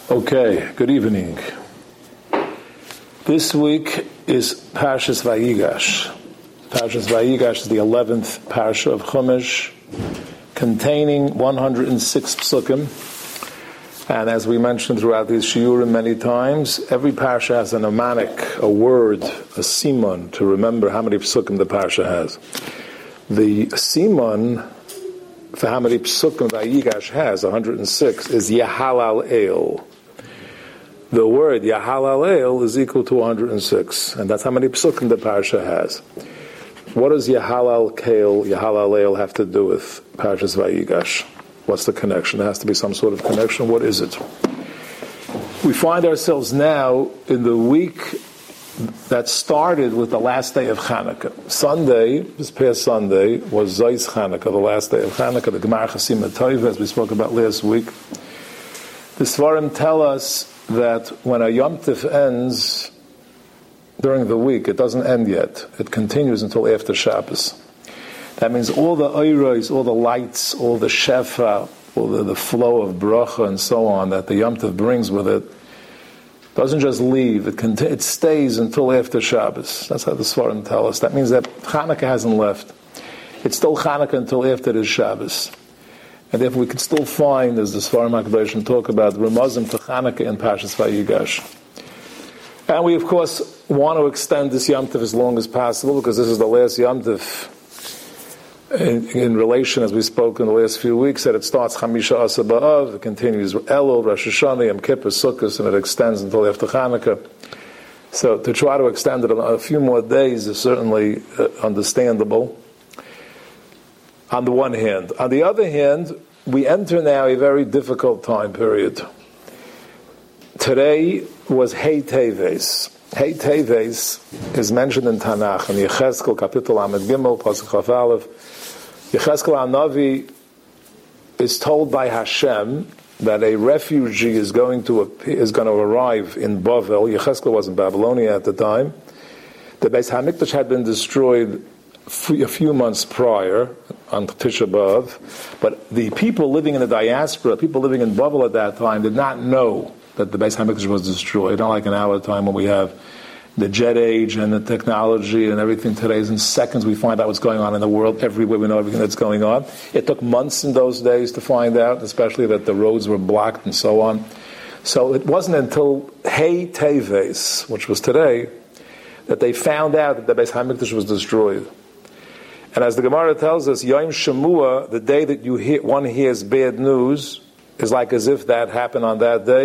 Okay, good evening. This week is Parshas Vayigash. Parshas Vayigash is the 11th Parsha of Chumash, containing 106 psukim. And as we mentioned throughout these shiurim many times, every Parsha has a mnemonic, a word, a siman, to remember how many psukim the Parsha has. The siman for how many psukim Vayigash has, 106, is Yahalal El. The word Yahalal El is equal to 106, and that's how many psukim the Parsha has. What does Yahalal El have to do with Parshas Vayigash? What's the connection? There has to be some sort of connection. What is it? We find ourselves now in the week that started with the last day of Chanukah. Sunday, this past Sunday, was Zayis Chanukah, the last day of Chanukah, the Gemar Chasima Tova, as we spoke about last week. The Svarim tell us that when a Yom Tif ends during the week, it doesn't end yet. It continues until after Shabbos. That means all the oyros, all the lights, all the shefa, all the flow of bracha and so on that the Yom Tif brings with it, doesn't just leave. It stays until after Shabbos. That's how the Svarim tell us. That means that Chanukah hasn't left. It's still Chanukah until after the Shabbos. And therefore we can still find, as the Svarim HaKadoshim talk about, Ramazim to Chanukah in Parshas Vayigash. And we, of course, want to extend this Yom Tov as long as possible, because this is the last Yom Tov in relation, as we spoke in the last few weeks, that it starts Chamisha Asa B'Av, it continues Elul, Rosh Hashanah, Yom Kippur, Sukkot, and it extends until after Chanukah. So to try to extend it a few more days is certainly understandable, on the one hand. On the other hand, we enter now a very difficult time period. Today was Hey Teves. Hey Teves is mentioned in Tanakh, in Yecheskel, Kapitel Amud Gimel, Pasuk Chaf Aleph. Yecheskel HaNavi is told by Hashem that a refugee is going to arrive in Bavel. Yecheskel was in Babylonia at the time. The Beis HaMikdash had been destroyed a few months prior, on Tisha B'Av, but the people living in the diaspora, people living in Bavel at that time, did not know that the Beis HaMikdash was destroyed. Not like in our time when we have the jet age and the technology and everything today is in seconds. We find out what's going on in the world everywhere. We know everything that's going on. It took months in those days to find out, especially that the roads were blocked and so on. So it wasn't until Hey Teves, which was today, that they found out that the Beis HaMikdash was destroyed. And as the Gemara tells us, Yom Shemua, the day that one hears bad news, is like as if that happened on that day.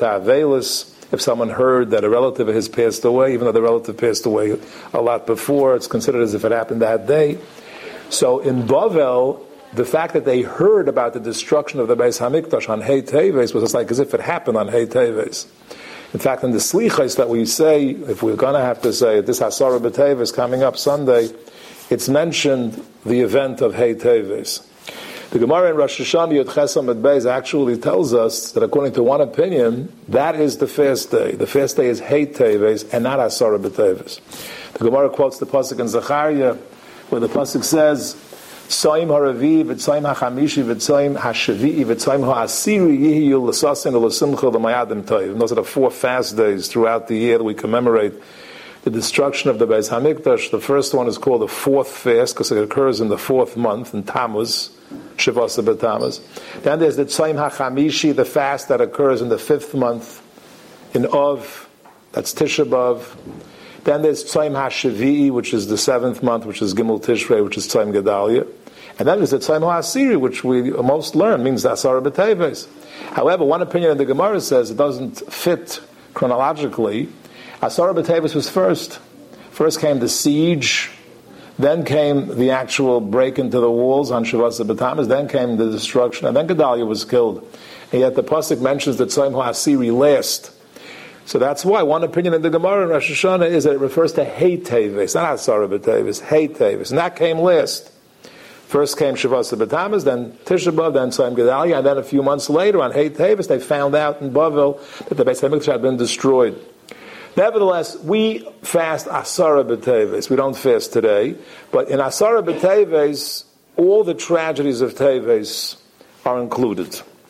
If someone heard that a relative of his passed away, even though the relative passed away a lot before, it's considered as if it happened that day. So in Bavel, the fact that they heard about the destruction of the Beis HaMikdash on Hey Teves was like as if it happened on Hey Teves. In fact, in the Slichos that we say, if we're going to have to say this Hasara B'Teves coming up Sunday, it's mentioned the event of Hey Teves. The Gemara in Rosh Hashanah Yud Ches Amud Beis actually tells us that according to one opinion, that is the fast day. The fast day is Hey Teves and not Asara B'Teves. The Gemara quotes the pasuk in Zechariah, where the pasuk says, Soim haravi v'tsoim hachamishi v'tsoim hashavi'i v'tsoim ha'asiri yihiyu l'sasin l'simcha l'mayadim toiv. Those are the 4 fast days throughout the year that we commemorate the destruction of the Beis HaMikdash. The first one is called the 4th fast because it occurs in the 4th month in Tammuz, Shivasa B'Tammuz. Then there's the Tzoim HaChamishi, the fast that occurs in the 5th month in Av, that's Tisha B'Av. Then there's Tzoim HaShavi'i, which is the 7th month, which is Gimel Tishrei, which is Tzoim Gedalia. And then there's the Tzoim HaAsiri, which we most learn, means Asara B'Teves. However, one opinion in the Gemara says it doesn't fit chronologically. Asara B'Teves was first. First came the siege, then came the actual break into the walls on Shavasa B'Tammuz, then came the destruction, and then Gedalia was killed. And yet the pasuk mentions that Tzayim HaAsiri last. So that's why one opinion in the Gemara in Rosh Hashanah is that it refers to Hey Teves, not Asara B'Teves, Hey Teves, and that came last. First came Shavasa B'Tammuz, then Tisha B'Av, then Tzayim Gedalia, and then a few months later on Hey Teves, they found out in Bavel that the Beis HaMikdash had been destroyed. Nevertheless, we fast Asara B'Teves. We don't fast today. But in Asara B'Teves, all the tragedies of Teves are included.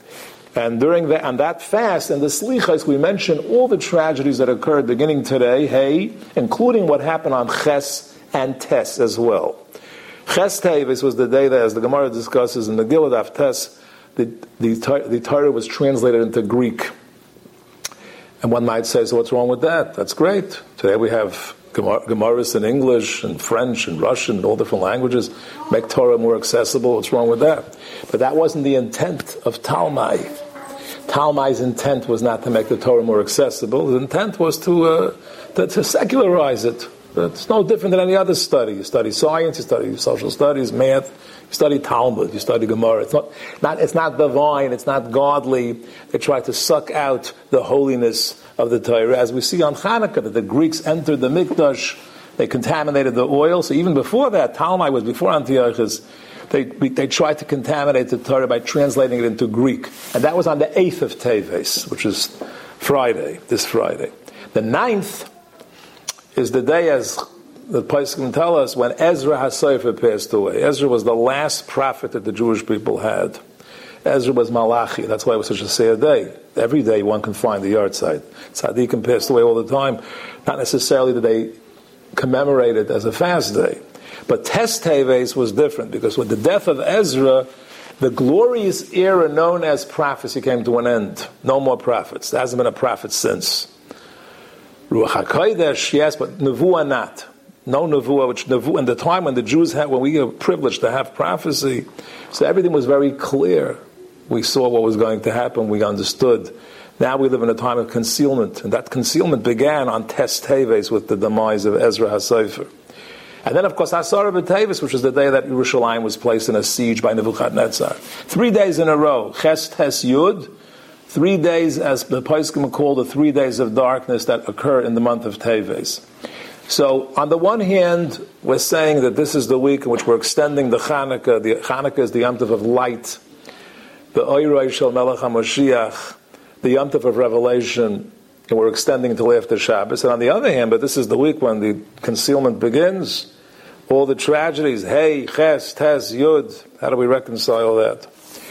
And on that fast and the Slichos, we mention all the tragedies that occurred beginning today, including what happened on Ches and Tes as well. Ches Teves was the day that, as the Gemara discusses in the Gilad of Tes, the Torah was translated into Greek. And one might say, so what's wrong with that? That's great. Today we have Gemaras in English and French and Russian and all different languages. Make Torah more accessible. What's wrong with that? But that wasn't the intent of Talmai. Talmai's intent was not to make the Torah more accessible. The intent was to secularize it. It's no different than any other study. You study science, you study social studies, math, you study Talmud, you study Gemara. It's not divine, it's not godly. They try to suck out the holiness of the Torah. As we see on Hanukkah, that the Greeks entered the Mikdash, they contaminated the oil. So even before that, Talmai was before Antiochus, they tried to contaminate the Torah by translating it into Greek. And that was on the 8th of Teves, which is this Friday. The 9th is the day, as the Poskim tell us, when Ezra HaSofer passed away. Ezra was the last prophet that the Jewish people had. Ezra was Malachi. That's why it was such a sad day. Every day one can find the yahrzeit. Tzaddikim passed away all the time. Not necessarily that they commemorate it as a fast day. But Tes Teves was different, because with the death of Ezra, the glorious era known as prophecy came to an end. No more prophets. There hasn't been a prophet since. Ruach HaKodesh, yes, but Nevuah not. No Nevuah, which Nevuah, in the time when the Jews had, when we were privileged to have prophecy, so everything was very clear. We saw what was going to happen, we understood. Now we live in a time of concealment, and that concealment began on Tes Teves with the demise of Ezra HaSofer. And then, of course, Asara B'Teves, which is the day that Yerushalayim was placed in a siege by Nebuchadnezzar. 3 days in a row, Ches Tes Yud, 3 days, as the Poskim call the 3 days of darkness that occur in the month of Teves. So, on the one hand, we're saying that this is the week in which we're extending the Chanukah. The Chanukah is the Yom Tov of light, the Oiroi Shel Melech HaMoshiach, the Yom Tov of revelation, and we're extending until after Shabbos. And on the other hand, but this is the week when the concealment begins, all the tragedies, Hey, Ches, Tes, Yud, how do we reconcile that?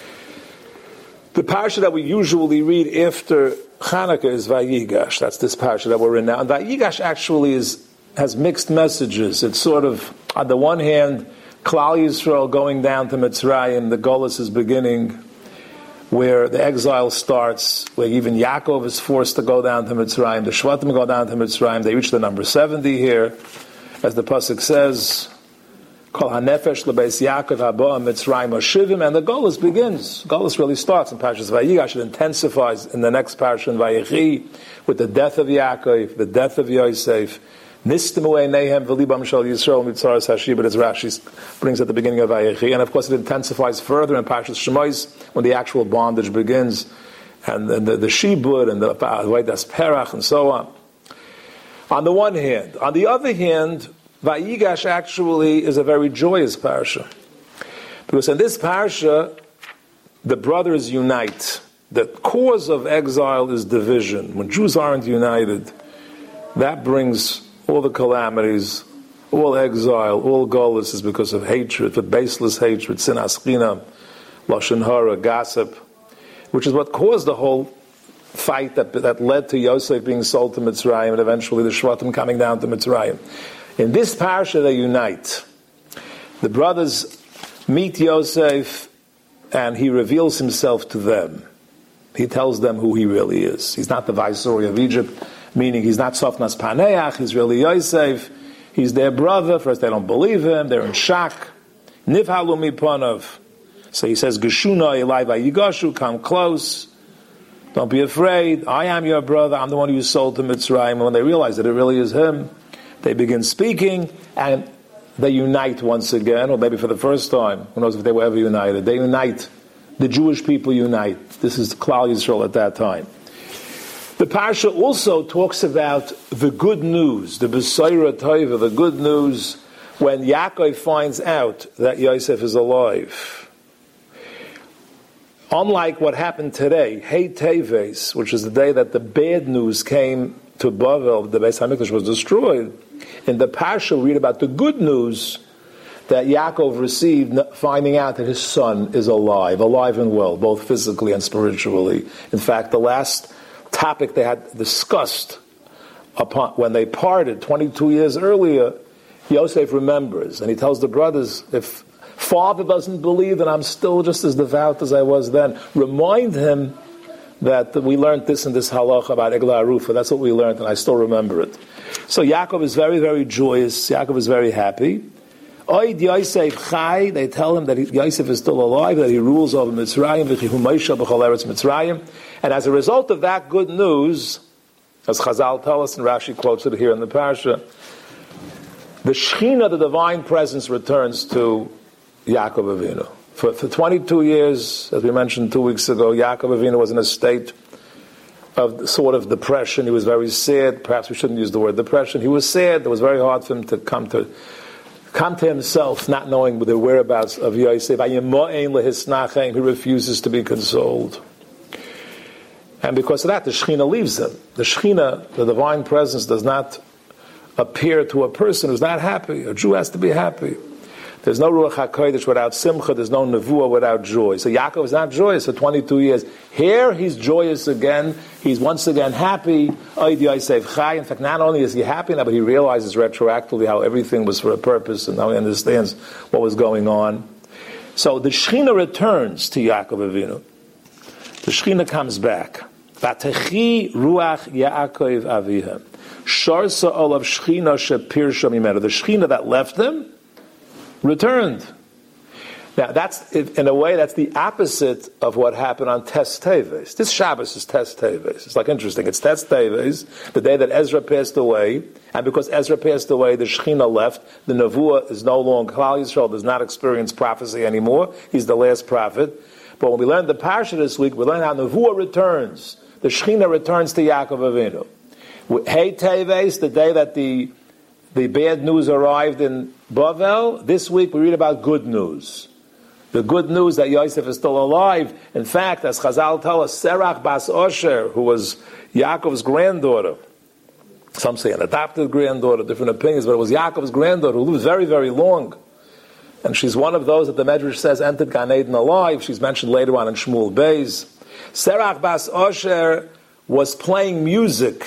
The parsha that we usually read after Chanukah is Vayigash. That's this parsha that we're in now. And Vayigash actually has mixed messages. It's sort of, on the one hand, Klal Yisrael going down to Mitzrayim, the Golus is beginning, where the exile starts, where even Yaakov is forced to go down to Mitzrayim, the Shvatim go down to Mitzrayim, they reach the number 70 here, as the Pasuk says, Kol HaNefesh L'Beis Yaakov Haba Mitzrayim Oshivim, and the Golus begins. Golus really starts in Parshas Vayigash. It intensifies in the next parsha in Vayechi, with the death of Yaakov, the death of Yosef, Nistimu Einehem V'Libam Shel Yisrael Mitzaras Hashibah, as Rashi brings at the beginning of Vayechi. And of course it intensifies further in Parshas Shemos, when the actual bondage begins, and the Shibud, and the Vaydas Perach, and so on. On the one hand. On the other hand, Vayigash actually is a very joyous parsha. Because in this parsha, the brothers unite. The cause of exile is division. When Jews aren't united, that brings all the calamities, all exile, all golus is because of hatred, for baseless hatred, sinas chinam, lashon hara, gossip, which is what caused the whole fight that led to Yosef being sold to Mitzrayim and eventually the Shvatim coming down to Mitzrayim. In this parsha, they unite. The brothers meet Yosef, and he reveals himself to them. He tells them who he really is. He's not the viceroy of Egypt, meaning he's not Sofnas Paneach, he's really Yosef. He's their brother. First, they don't believe him. They're in shock. Nivhalu mipanov. So he says, Geshuna Elai Vayigashu, come close. Don't be afraid. I am your brother. I'm the one who sold to Mitzrayim. And when they realize that it really is him, they begin speaking, and they unite once again, or maybe for the first time. Who knows if they were ever united. They unite. The Jewish people unite. This is Klal Yisrael at that time. The parsha also talks about the good news, the B'saira Tova, the good news when Yaakov finds out that Yosef is alive. Unlike what happened today, Hey Teves, which is the day that the bad news came to Bavel, the Beis HaMikdash was destroyed, in the parsha we read about the good news that Yaakov received finding out that his son is alive and well, both physically and spiritually. In fact, the last topic they had discussed upon when they parted 22 years earlier, Yosef remembers, and he tells the brothers, if Father doesn't believe that I'm still just as devout as I was then, remind him that we learned this in this halacha about Eglah Arufa. That's what we learned, and I still remember it. So Yaakov is very, very joyous. Yaakov is very happy. Oid Yosef Chai, they tell him that Yosef is still alive, that he rules over Mitzrayim, v'chihu Moshe b'chol eretz Mitzrayim. And as a result of that good news, as Chazal tell us, and Rashi quotes it here in the Parsha, the Shechina, the divine presence, returns to Yaakov Avinu. For 22 years, as we mentioned 2 weeks ago, Yaakov Avinu was in a state of sort of depression. He was very sad. Perhaps we shouldn't use the word depression. He was sad. It was very hard for him to come to himself, not knowing the whereabouts of Yosef. He refuses to be consoled. And because of that, the Shechina leaves him. The Shechina, the divine presence, does not appear to a person who's not happy. A Jew has to be happy. There's no Ruach HaKodesh without Simcha. There's no Nevuah without joy. So Yaakov is not joyous for 22 years. Here he's joyous again. He's once again happy. Oid Yosef Chai. In fact, not only is he happy now, but he realizes retroactively how everything was for a purpose, and now he understands what was going on. So the Shechina returns to Yaakov Avinu. The Shechina comes back. Vatechi Ruach Yaakov Avihem. Sharsa Olav Shechina Shepirsha Mimenu. The Shechina that left him returned. Now, that's, in a way, that's the opposite of what happened on Tes Teves. This Shabbos is Tes Teves. It's like interesting. It's Tes Teves, the day that Ezra passed away, and because Ezra passed away, the Shechina left. The Nevuah is no longer, Klal Yisrael does not experience prophecy anymore. He's the last prophet. But when we learned the Parsha this week, we learned how Nevuah returns. The Shechina returns to Yaakov Avinu. Hey Teves, the day that the bad news arrived in Bavel. This week we read about good news. The good news that Yosef is still alive. In fact, as Chazal tell us, Serach Bas Osher, who was Yaakov's granddaughter, some say an adopted granddaughter, different opinions, but it was Yaakov's granddaughter who lived very, very long. And she's one of those that the Medrash says entered Gan Eden alive. She's mentioned later on in Shmuel Beis. Serach Bas Osher was playing music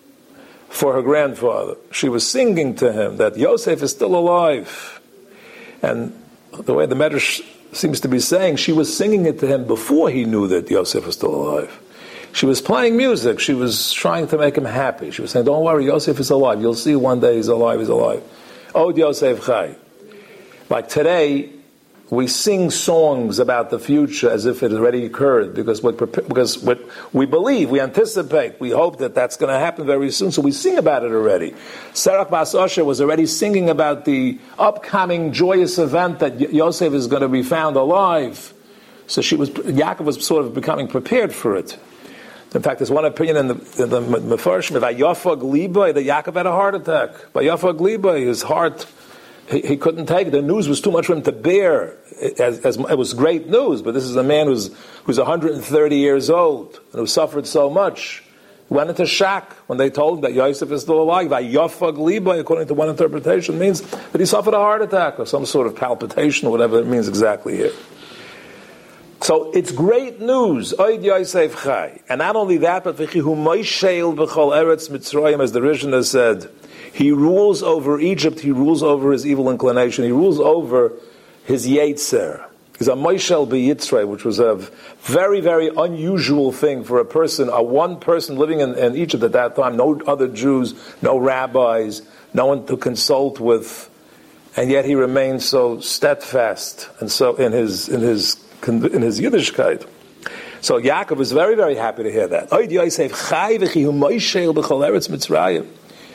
for her grandfather. She was singing to him that Yosef is still alive. And the way the Medrash seems to be saying, she was singing it to him before he knew that Yosef was still alive. She was playing music. She was trying to make him happy. She was saying, don't worry, Yosef is alive. You'll see one day he's alive, he's alive. Od Yosef Chai. Like today, we sing songs about the future as if it already occurred, because what we believe, we anticipate, we hope that that's going to happen very soon, so we sing about it already. Serach Bas Osher was already singing about the upcoming joyous event that Yosef is going to be found alive. So Yaakov was sort of becoming prepared for it. In fact, there's one opinion in the Mefarshim, that Yafag Liba, that Yaakov had a heart attack. By Yafag Liba, his heart, he couldn't take it. The news was too much for him to bear. It was great news, but this is a man who's 130 years old and who suffered so much. He went into shock when they told him that Yosef is still alive. Yafag Liba, according to one interpretation, means that he suffered a heart attack or some sort of palpitation, or whatever it means exactly here. So it's great news. Oid Yosef Chai. And not only that, but V'chihu Moisheil b'chol eretz Mitzrayim, as the Rishon said. He rules over Egypt, he rules over his evil inclination, he rules over his Yetzer. He's a Moishel b'Yitzray, which was a very, very unusual thing for a person, one person living in Egypt at that time, no other Jews, no rabbis, no one to consult with, and yet he remained so steadfast and so in his Yiddishkeit. So Yaakov is very, very happy to hear that. Oid Yosef Chai v'chihu Moishel b'chol eretz Mitzrayim.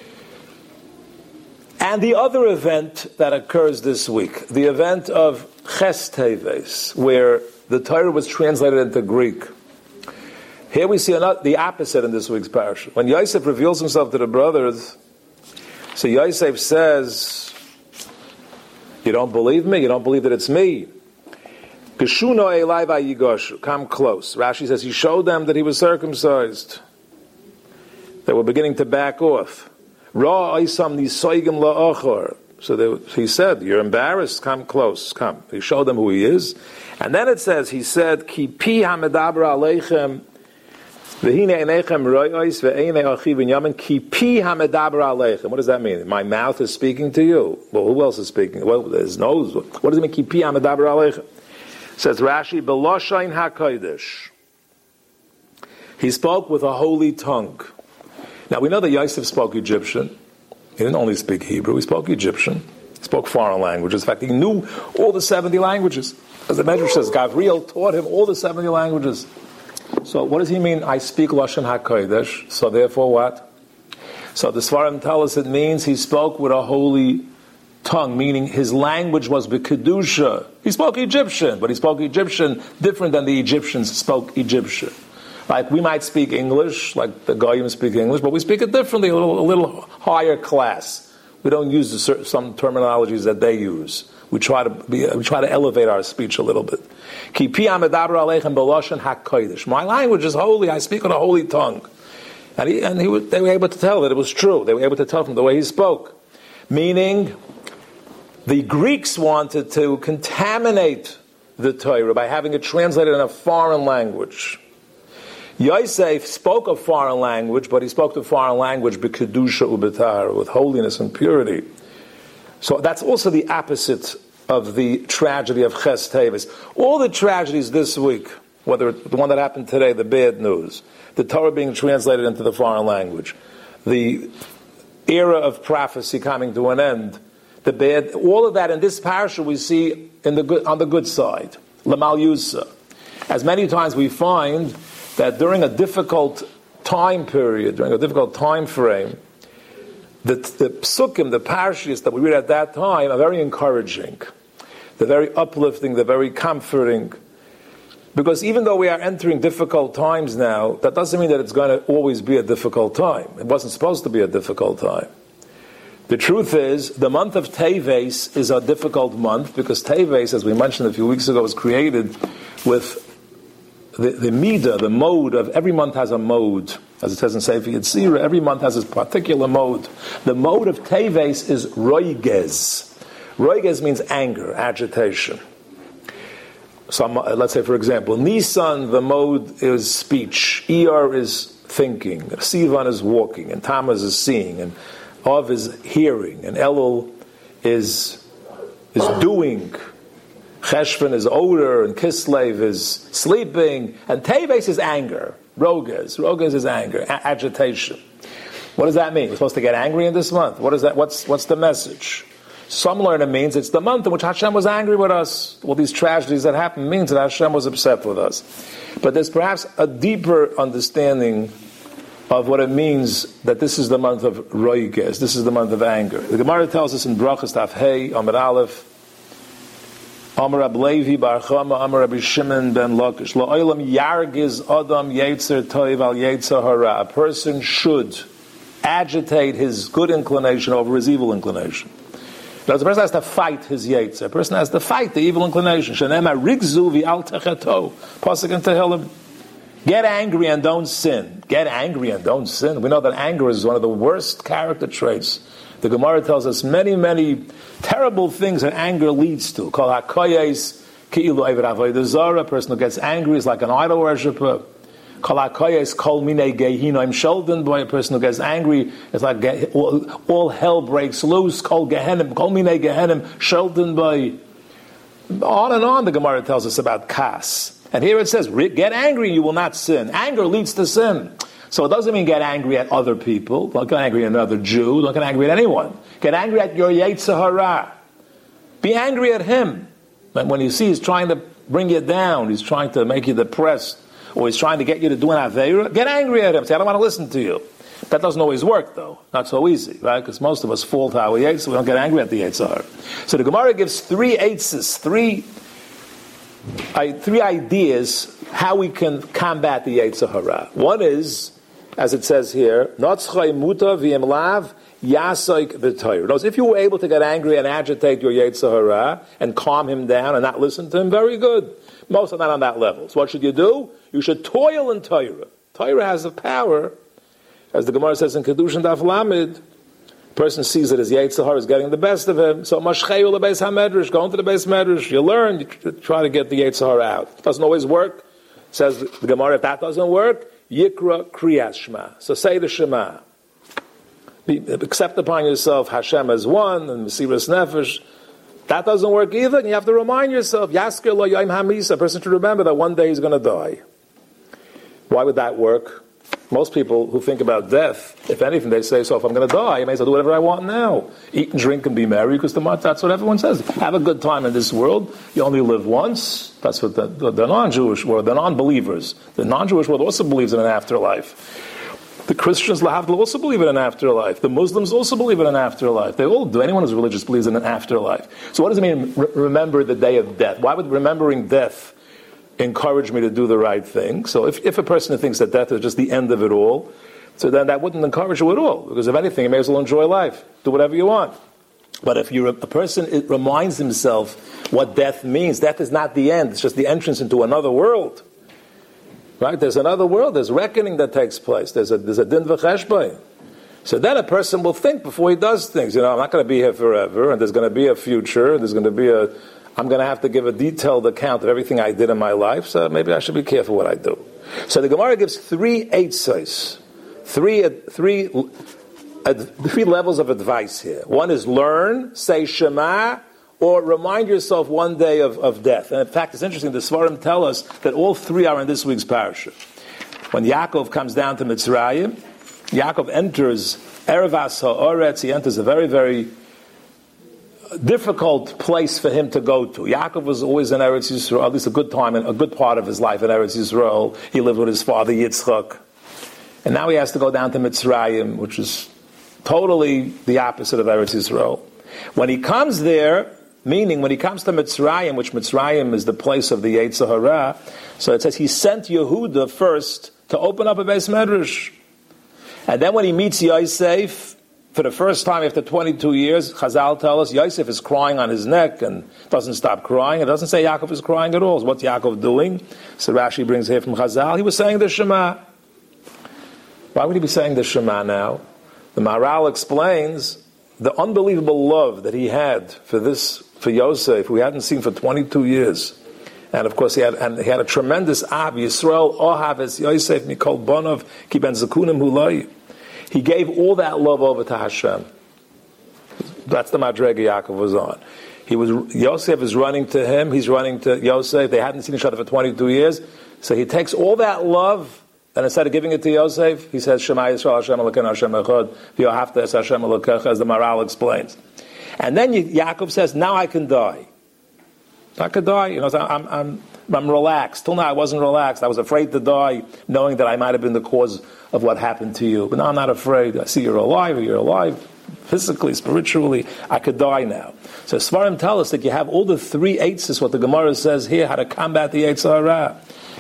And the other event that occurs this week, the event of Ches Teves, where the Torah was translated into Greek. Here we see the opposite in this week's parasha. When Yosef reveals himself to the brothers, so Yosef says, you don't believe me? You don't believe that it's me? Geshuno elai vayigoshu. Come close. Rashi says he showed them that he was circumcised. They were beginning to back off. Ra oisam nisoigim la'achor. So he said, you're embarrassed, come close, come. He showed them who he is. And then it says, he said, Ki pi hamedabra aleichem v'hine einechem ro'os ve'einei achi v'nyamin ki pi hamedabra aleichem. What does that mean? My mouth is speaking to you. Well, who else is speaking? Well, there's nose. What does it mean, ki pi hamedabra aleichem? Says Rashi, Beloshain HaKodesh. He spoke with a holy tongue. Now we know that Yosef spoke Egyptian. He didn't only speak Hebrew, he spoke Egyptian. He spoke foreign languages. In fact, he knew all the 70 languages. As the Medrash says, Gavriel taught him all the 70 languages. So what does he mean, I speak Lashon HaKodesh? So therefore what? So the Svarim tell us it means he spoke with a holy tongue, meaning his language was B'Kedusha. He spoke Egyptian, but he spoke Egyptian different than the Egyptians spoke Egyptian. Like we might speak English, like the Goyim speak English, but we speak it differently, a little higher class. We don't use some terminologies that they use. We try to elevate our speech a little bit. Ki pi hamedaber aleichem b'lashon hakodesh. My language is holy. I speak on a holy tongue, and they were able to tell that it was true. They were able to tell from the way he spoke, meaning the Greeks wanted to contaminate the Torah by having it translated in a foreign language. Yosef spoke a foreign language, but he spoke the foreign language b'kedusha u'b'tahara, with holiness and purity. So that's also the opposite of the tragedy of Ches Teves. All the tragedies this week, whether the one that happened today, the bad news, the Torah being translated into the foreign language, the era of prophecy coming to an end, the bad, all of that in this parasha we see on the good side, Lamal Yusa. As many times we find that during a difficult time period, during a difficult time frame, the psukim, the parashas that we read at that time are very encouraging. They're very uplifting, they're very comforting. Because even though we are entering difficult times now, that doesn't mean that it's going to always be a difficult time. It wasn't supposed to be a difficult time. The truth is, the month of Teves is a difficult month because Teves, as we mentioned a few weeks ago, was created with the midah, the mode of every month has a mode. As it says in Sefer Yetzirah, every month has its particular mode. The mode of Teves is roigez. Roigez means anger, agitation. So let's say, for example, Nisan, the mode is speech. Iyar is thinking. Sivan is walking. And Tammuz is seeing. And Av is hearing. And Elul is doing. Cheshvan is odor, and Kislev is sleeping, and Teves is anger. Rogez is anger, agitation. What does that mean? We're supposed to get angry in this month. What is that? What's the message? Some learn it means it's the month in which Hashem was angry with us. All these tragedies that happened means that Hashem was upset with us. But there's perhaps a deeper understanding of what it means that this is the month of Rogez. This is the month of anger. The Gemara tells us in Brachas Taf Hey, Amar Aleph, Amar Rab Levi Bar Chama, Amar Rabbi Shimon ben Lakish, La'olam yargiz adam yetzer toiv al yetzer hara. A person should agitate his good inclination over his evil inclination. Because the person has to fight his yetzer. A person has to fight the evil inclination. Shenema rigzu v'al techeto. Pasuk in Tehillim. Get angry and don't sin. Get angry and don't sin. We know that anger is one of the worst character traits. The Gemara tells us many, many terrible things that anger leads to. Kol hakoyes ki'ilu eved avodah zarah. A person who gets angry is like an idol worshiper. Kol hakoyes kol minei gehinom sholden. By a person who gets angry, it's like all hell breaks loose. Kol gehenim, kol minei gehenim sholden by. On and on the Gemara tells us about kas. And here it says, get angry, you will not sin. Anger leads to sin. So it doesn't mean get angry at other people. Don't get angry at another Jew. Don't get angry at anyone. Get angry at your Yetzer Hara. Be angry at him. When you see he's trying to bring you down, he's trying to make you depressed, or he's trying to get you to do an Aveira, get angry at him. Say, I don't want to listen to you. That doesn't always work, though. Not so easy, right? Because most of us fall to our Yetzer. We don't get angry at the Yetzer Hara. So the Gemara gives three eitzes, three ideas how we can combat the Yetzer Hara. One is, as it says here, Notzchay muta v'im lav yasoik v'toyer. If you were able to get angry and agitate your Yetzer Hara and calm him down and not listen to him, very good. Most are not on that level. So what should you do? You should toil in Torah. Torah has the power, as the Gemara says in Kedushin Daf Lamed, person sees that his Yetzer Hara is getting the best of him, so mashcheu lebeis hamedrash, go into the beis medrash, you learn, you try to get the Yetzer Hara out. It doesn't always work. Says the Gemara, if that doesn't work, yikra kriyas shema. So say the Shema. Accept upon yourself Hashem as one, and Mesiras Nefesh. That doesn't work either, and you have to remind yourself, Yaskir lo Yom HaMisa, a person should remember that one day he's going to die. Why would that work? Most people who think about death, if anything, they say, so if I'm going to die, I may as well do whatever I want now. Eat and drink and be merry, because that's what everyone says. Have a good time in this world. You only live once. That's what the non-Jewish world, the non-believers. The non-Jewish world also believes in an afterlife. The Christians also believe in an afterlife. The Muslims also believe in an afterlife. They all do. Anyone who's religious believes in an afterlife. So what does it mean, remember the day of death? Why would remembering death encourage me to do the right thing? So if a person thinks that death is just the end of it all, so then that wouldn't encourage you at all. Because if anything, you may as well enjoy life. Do whatever you want. But if you're a person, it reminds himself what death means. Death is not the end. It's just the entrance into another world. Right? There's another world. There's reckoning that takes place. There's a din v'cheshbon. So then a person will think before he does things. I'm not going to be here forever, and there's going to be a future, and there's going to be I'm going to have to give a detailed account of everything I did in my life, so maybe I should be careful what I do. So the Gemara gives three eitzos, three levels of advice here. One is learn, say Shema, or remind yourself one day of death. And in fact, it's interesting, the Svarim tell us that all three are in this week's parasha. When Yaakov comes down to Mitzrayim, Yaakov enters Erevas HaOretz, he enters a very, very difficult place for him to go to. Yaakov was always in Eretz Yisrael, at least a good time, and a good part of his life in Eretz Yisrael. He lived with his father Yitzchak. And now he has to go down to Mitzrayim, which is totally the opposite of Eretz Yisrael. When he comes there, meaning when he comes to Mitzrayim, which Mitzrayim is the place of the Yetzer Hara, so it says he sent Yehuda first to open up a beis medrash. And then when he meets Yosef, for the first time after 22 years, Chazal tell us Yosef is crying on his neck and doesn't stop crying. It doesn't say Yaakov is crying at all. So what's Yaakov doing? So Rashi brings here from Chazal, he was saying the Shema. Why would he be saying the Shema now? The Maharal explains the unbelievable love that he had for Yosef, who he hadn't seen for 22 years. And of course he had a tremendous Ab, Yisrael Ohav es Yosef Mikol Bonov Ki Ben Zakunim Hulai. He gave all that love over to Hashem. That's the Madrega Yaakov was on. Yosef is running to him, he's running to Yosef. They hadn't seen each other for 22 years. So he takes all that love, and instead of giving it to Yosef, he says, Shema Yisrael Hashem Elokeinu Hashem Echad, V'yohavta es Hashem Elokecha, as the Maharal explains. And then Yaakov says, now I can die. I could die. I'm relaxed. Till now I wasn't relaxed. I was afraid to die, knowing that I might have been the cause of what happened to you. But now I'm not afraid. I see you're alive, physically, spiritually. I could die now. So Svarim tell us that you have all the three eitzes, what the Gemara says here, how to combat the Yetzer Hara.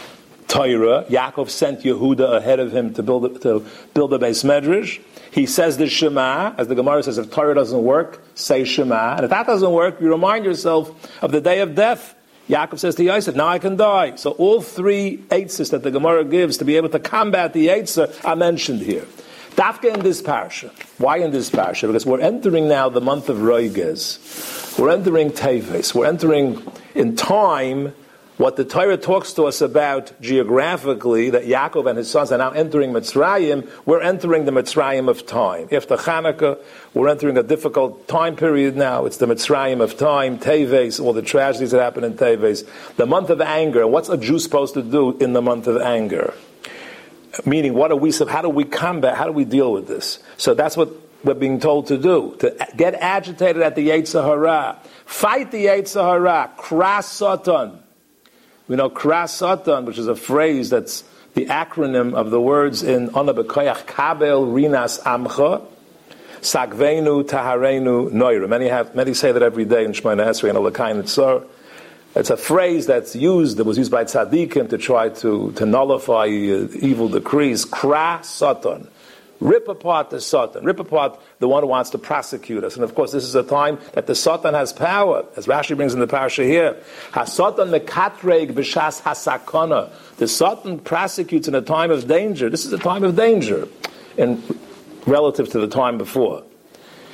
Torah, Yaakov sent Yehuda ahead of him to build a beis medrash. He says the Shema, as the Gemara says, if Torah doesn't work, say Shema. And if that doesn't work, you remind yourself of the day of death. Yaakov says to Yosef, now I can die. So all three eitzes that the Gemara gives to be able to combat the Yetzer are mentioned here. Dafka in this parasha. Why in this parasha? Because we're entering now the month of Roigez. We're entering Teves. We're entering in time what the Torah talks to us about geographically, that Yaakov and his sons are now entering Mitzrayim. We're entering the Mitzrayim of time. After Chanukah, we're entering a difficult time period now. It's the Mitzrayim of time, Teves, all the tragedies that happen in Teves. The month of anger. What's a Jew supposed to do in the month of anger? Meaning, how do we combat, how do we deal with this? So that's what we're being told to do, to get agitated at the Yetzer Hara. Fight the Yetzer Hara. Kras Satan. We know Kras Satan, which is a phrase that's the acronym of the words in Ona B'Koyach Kabel Rinas Amcha Sagveinu Taharenu Noira. Many say that every day in Shemona Esrei and Elokai Nitzor. It's a phrase that was used by tzaddikim to try to nullify evil decrees. Kras Satan. Rip apart the Satan. Rip apart the one who wants to prosecute us. And of course, this is a time that the Satan has power, as Rashi brings in the parasha here. Ha-Satan mekatreg b'shas hasakana. The Satan prosecutes in a time of danger. This is a time of danger, relative to the time before.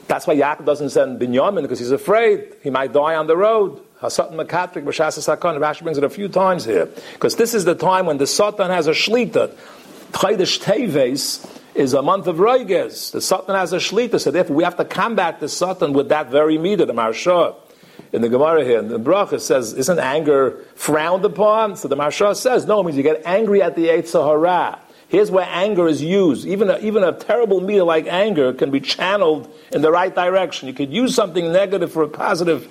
That's why Yaakov doesn't send Binyamin, because he's afraid he might die on the road. Hasatan Makatrik, B'Shas Sakon. Rashi brings it a few times here. Because this is the time when the Satan has a shlita. Chodesh Teves is a month of Roiges. The Satan has a shlita, so therefore we have to combat the Satan with that very midah, the Marsha. In the Gemara here, in the Bracha says, isn't anger frowned upon? So the Marsha says, no, it means you get angry at the Yetzer Hara. Here's where anger is used. Even a terrible midah like anger can be channeled in the right direction. You could use something negative for a positive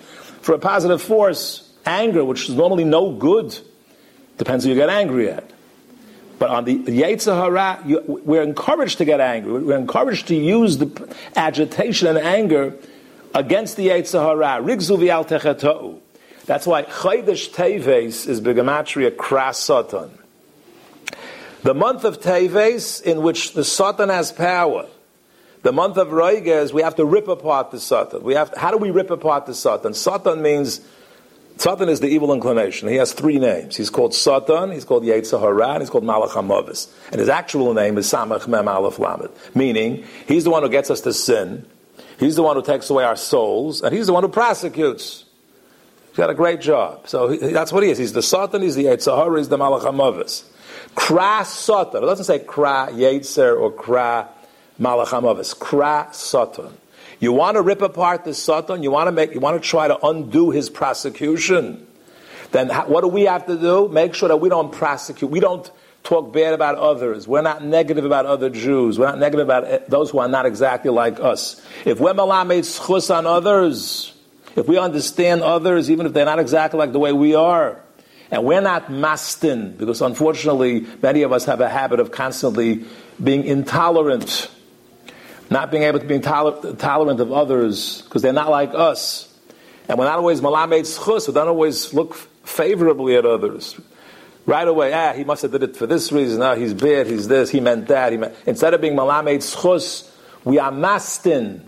force. Anger, which is normally no good, depends who you get angry at. But on the Yetzer Hara, we're encouraged to get angry. We're encouraged to use the agitation and anger against the Yetzer Hara. Rigzu v'al techeto'u. That's why Chodesh Teves is b'gematria Kras Satan. The month of Teves, in which the Satan has power. The month of Roiges, we have to rip apart the Satan. How do we rip apart the Satan? Satan is the evil inclination. He has three names. He's called Satan, he's called Yetzer Hara, and he's called Malach HaMavis. And his actual name is Samach Mem Aleph Lamed. Meaning, he's the one who gets us to sin, he's the one who takes away our souls, and he's the one who prosecutes. He's got a great job. So that's what he is. He's the Satan, he's the Yetzer Hara, he's the Malach HaMavis. Kra Satan. It doesn't say Kra Yetzer or Kra Malach HaMavis. Kra Satan. You want to rip apart the Satan, you want to try to undo his prosecution, then what do we have to do? Make sure that we don't prosecute, we don't talk bad about others, we're not negative about other Jews, we're not negative about those who are not exactly like us. If we're malamed schus on others, if we understand others, even if they're not exactly like the way we are, and we're not mastin, because unfortunately many of us have a habit of constantly being intolerant, not being able to be tolerant of others because they're not like us. And we're not always malamed schus, we don't always look favorably at others. Right away, he must have did it for this reason, he's bad, he's this, he meant that. Instead of being malamed schus, we are mastin.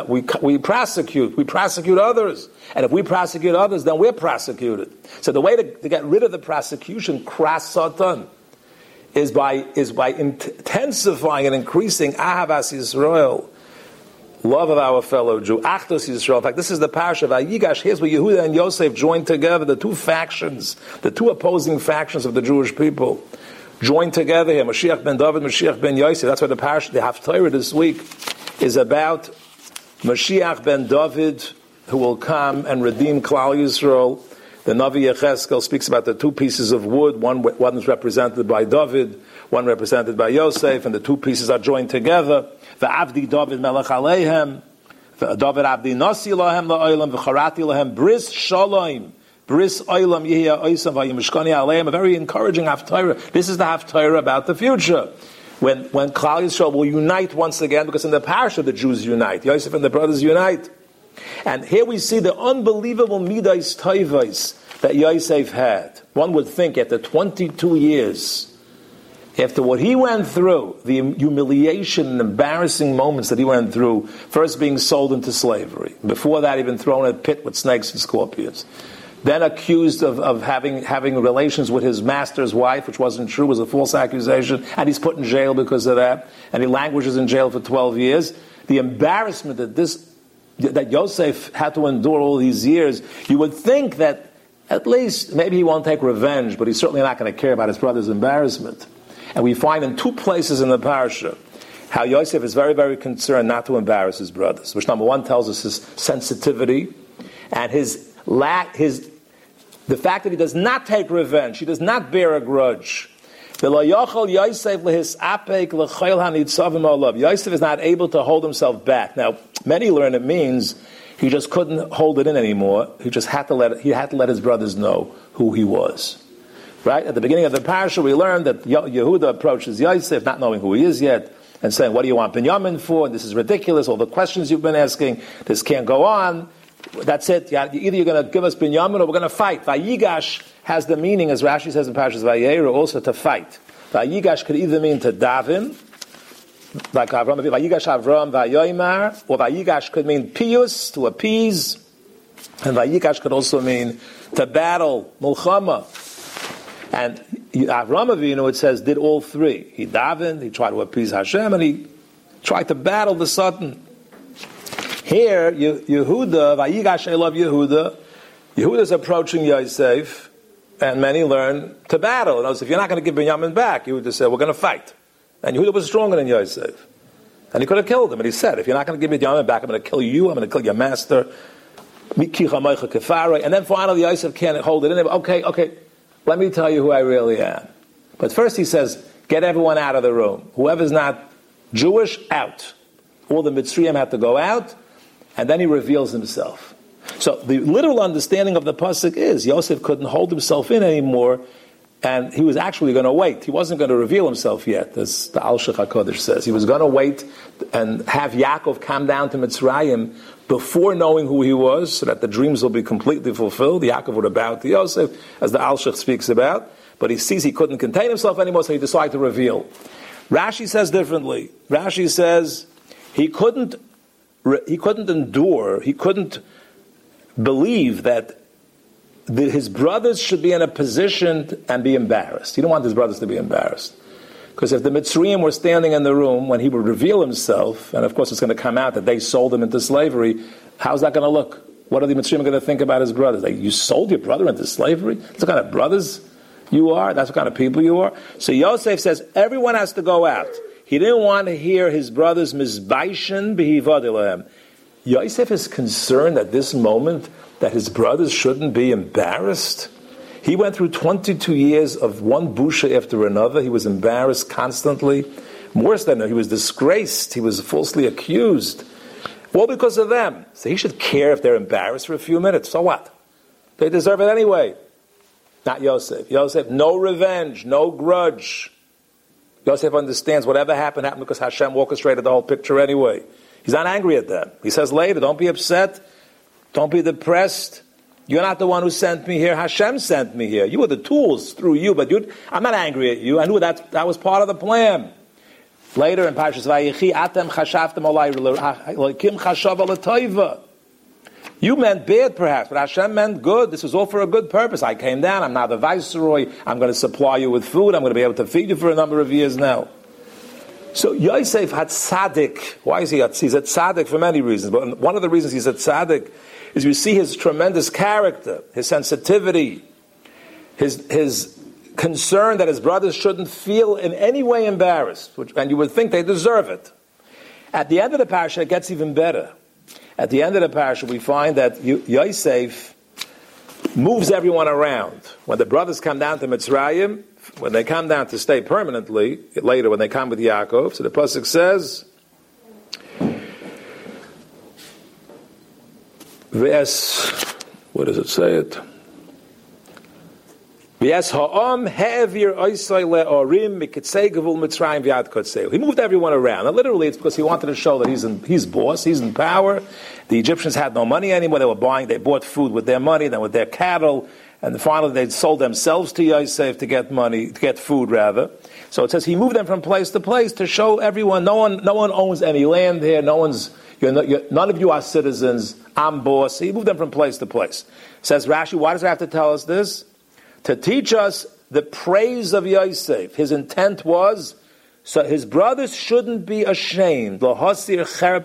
We prosecute others. And if we prosecute others, then we're prosecuted. So the way to get rid of the prosecution, Kras Satan, is by intensifying and increasing Ahavas Yisrael, love of our fellow Jew, Achdos Yisrael. In fact, this is the parasha of Vayigash. Here's where Yehuda and Yosef joined together, the two factions, the two opposing factions of the Jewish people. Joined together here, Mashiach ben David, Mashiach ben Yosef. That's why the parasha, the Haftarah this week, is about Mashiach ben David, who will come and redeem Klal Yisrael. The Navi Yecheskel speaks about the two pieces of wood. One is represented by David, one represented by Yosef, and the two pieces are joined together. V'avdi David melech aleihem, David abdi nasi lahem la'olam, v'charati lahem bris shalom, bris olam yihya oisam v'yimishkani aleihem. A very encouraging haftarah. This is the haftarah about the future. When Klal Yisrael will unite once again, because in the parasha the Jews unite, Yosef and the brothers unite. And here we see the unbelievable midas toivos that Yosef had. One would think after 22 years, after what he went through, the humiliation and embarrassing moments that he went through, first being sold into slavery, before that even thrown in a pit with snakes and scorpions, then accused of having relations with his master's wife, which wasn't true, was a false accusation, and he's put in jail because of that, and he languishes in jail for 12 years. The embarrassment that Yosef had to endure all these years, you would think that at least maybe he won't take revenge, but he's certainly not going to care about his brother's embarrassment. And we find in two places in the parasha how Yosef is very, very concerned not to embarrass his brothers, which number one tells us his sensitivity and the fact that he does not take revenge, he does not bear a grudge. Yosef is not able to hold himself back. Now, many learn it means he just couldn't hold it in anymore. He just had to let his brothers know who he was. Right? At the beginning of the parasha, we learned that Yehuda approaches Yosef, not knowing who he is yet, and saying, "What do you want Binyamin for? This is ridiculous. All the questions you've been asking, this can't go on. That's it. Either you're going to give us Binyamin or we're going to fight." Vayigash has the meaning, as Rashi says in Parashas Vayera, also to fight. Vayigash could either mean to daven, like Avram, Vayigash Avram Vayoymar, or Vayigash could mean pius, to appease, and Vayigash could also mean to battle, mulchama. And Avram Avinu, it says, did all three. He davened, he tried to appease Hashem, and he tried to battle the Satan. Here, Yehuda, Vayigash Elav Yehuda, Yehuda's approaching Yosef, and many learn to battle. In other words, if you're not going to give Binyamin back, Yehuda said, we're going to fight. And Yehuda was stronger than Yosef. And he could have killed him. And he said, if you're not going to give Binyamin back, I'm going to kill you, I'm going to kill your master. And then finally Yosef can't hold it in there. Okay, let me tell you who I really am. But first he says, get everyone out of the room. Whoever's not Jewish, out. All the Mitzrayim have to go out. And then he reveals himself. So the literal understanding of the pasuk is Yosef couldn't hold himself in anymore, and he was actually going to wait. He wasn't going to reveal himself yet, as the Al-Shech HaKodesh says. He was going to wait and have Yaakov come down to Mitzrayim before knowing who he was, so that the dreams will be completely fulfilled. Yaakov would have bowed to Yosef, as the Al-Shech speaks about. But he sees he couldn't contain himself anymore, so he decided to reveal. Rashi says differently. Rashi says he couldn't endure, he couldn't believe that his brothers should be in a position and be embarrassed. He didn't want his brothers to be embarrassed. Because if the Mitzrayim were standing in the room when he would reveal himself, and of course it's going to come out that they sold him into slavery, how's that going to look? What are the Mitzrayim going to think about his brothers? Like, you sold your brother into slavery? That's what kind of brothers you are? That's what kind of people you are? So Yosef says, everyone has to go out. He didn't want to hear his brothers mizbaishin b'hivadilahem. Yosef is concerned at this moment that his brothers shouldn't be embarrassed. He went through 22 years of one busha after another. He was embarrassed constantly. Worse than that, he was disgraced. He was falsely accused. All because of them. So he should care if they're embarrassed for a few minutes. So what? They deserve it anyway. Not Yosef. Yosef, no revenge, no grudge. Yosef understands whatever happened because Hashem orchestrated the whole picture anyway. He's not angry at them. He says later, don't be upset. Don't be depressed. You're not the one who sent me here. Hashem sent me here. You were the tools through you, but I'm not angry at you. I knew that was part of the plan. Later in Parshas Vayechi, Atem chashavtem olai Elokim chashav alatayva. You meant bad, perhaps, but Hashem meant good. This was all for a good purpose. I came down. I'm now the viceroy. I'm going to supply you with food. I'm going to be able to feed you for a number of years now. So Yosef had tzaddik. Why is he's a tzaddik for many reasons, but one of the reasons he's a tzaddik is you see his tremendous character, his sensitivity, his concern that his brothers shouldn't feel in any way embarrassed, and you would think they deserve it. At the end of the parasha, it gets even better. At the end of the parasha, we find that Yosef moves everyone around. When the brothers come down to Mitzrayim, when they come down to stay permanently, later when they come with Yaakov, so the pasuk says, what does it say it? He moved everyone around. Now, literally, it's because he wanted to show that he's boss, he's in power. The Egyptians had no money anymore. They bought food with their money, then with their cattle, and finally they sold themselves to Yosef to get money, to get food rather. So it says he moved them from place to place to show everyone no one owns any land here. None of you are citizens. I'm boss. He moved them from place to place. Says Rashi, why does it have to tell us this? To teach us the praise of Yosef. His intent was, so his brothers shouldn't be ashamed. So no one's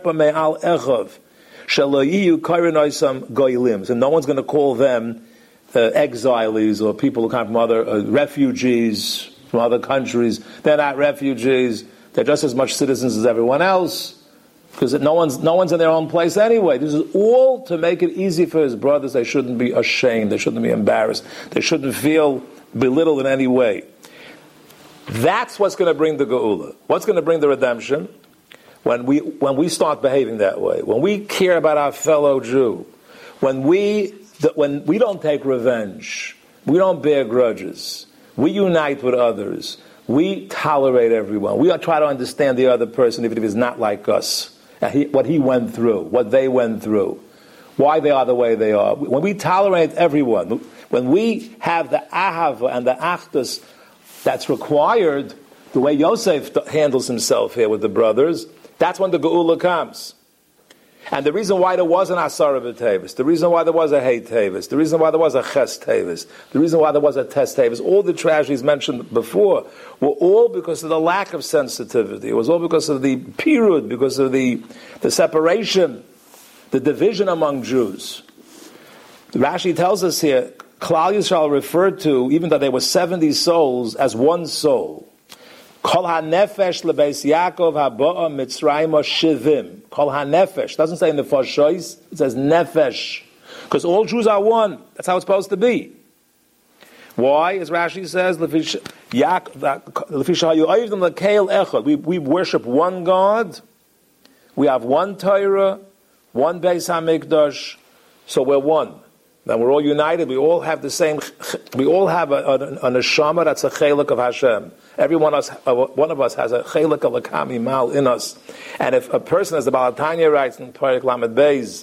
going to call them exiles or people who come from other refugees from other countries. They're not refugees. They're just as much citizens as everyone else. Because no one's in their own place anyway. This is all to make it easy for his brothers. They shouldn't be ashamed. They shouldn't be embarrassed. They shouldn't feel belittled in any way. That's what's going to bring the Geula. What's going to bring the redemption? When we start behaving that way. When we care about our fellow Jew. When we don't take revenge. We don't bear grudges. We unite with others. We tolerate everyone. We try to understand the other person even if he's not like us. What he went through, what they went through, why they are the way they are. When we tolerate everyone, when we have the ahava and the achdus that's required, the way Yosef handles himself here with the brothers, that's when the geula comes. And the reason why there was an asara v'tevis, the reason why there was a hey tevis, the reason why there was a ches tevis, the reason why there was a tes tevis, all the tragedies mentioned before were all because of the lack of sensitivity. It was all because of the pirud, because of the separation. the division among Jews. Rashi tells us here, Klal Yisrael referred to, even though there were 70 souls, as one soul. Kol ha-nefesh lebeis Yaakov haba'a Mitzrayim shivim. Kol ha-nefesh. Doesn't say nefashos, it says nefesh. Because all Jews are one. That's how it's supposed to be. Why? As Rashi says, we worship one God, we have one Torah, one Beis HaMikdash, so we're one. Then we're all united, we all have the same, we all have a neshama that's a chelik of Hashem. Every one of us has a chelik of Lakami Mal in us. And if a person, as the Baal Tanya writes in Perek Lamed Beis,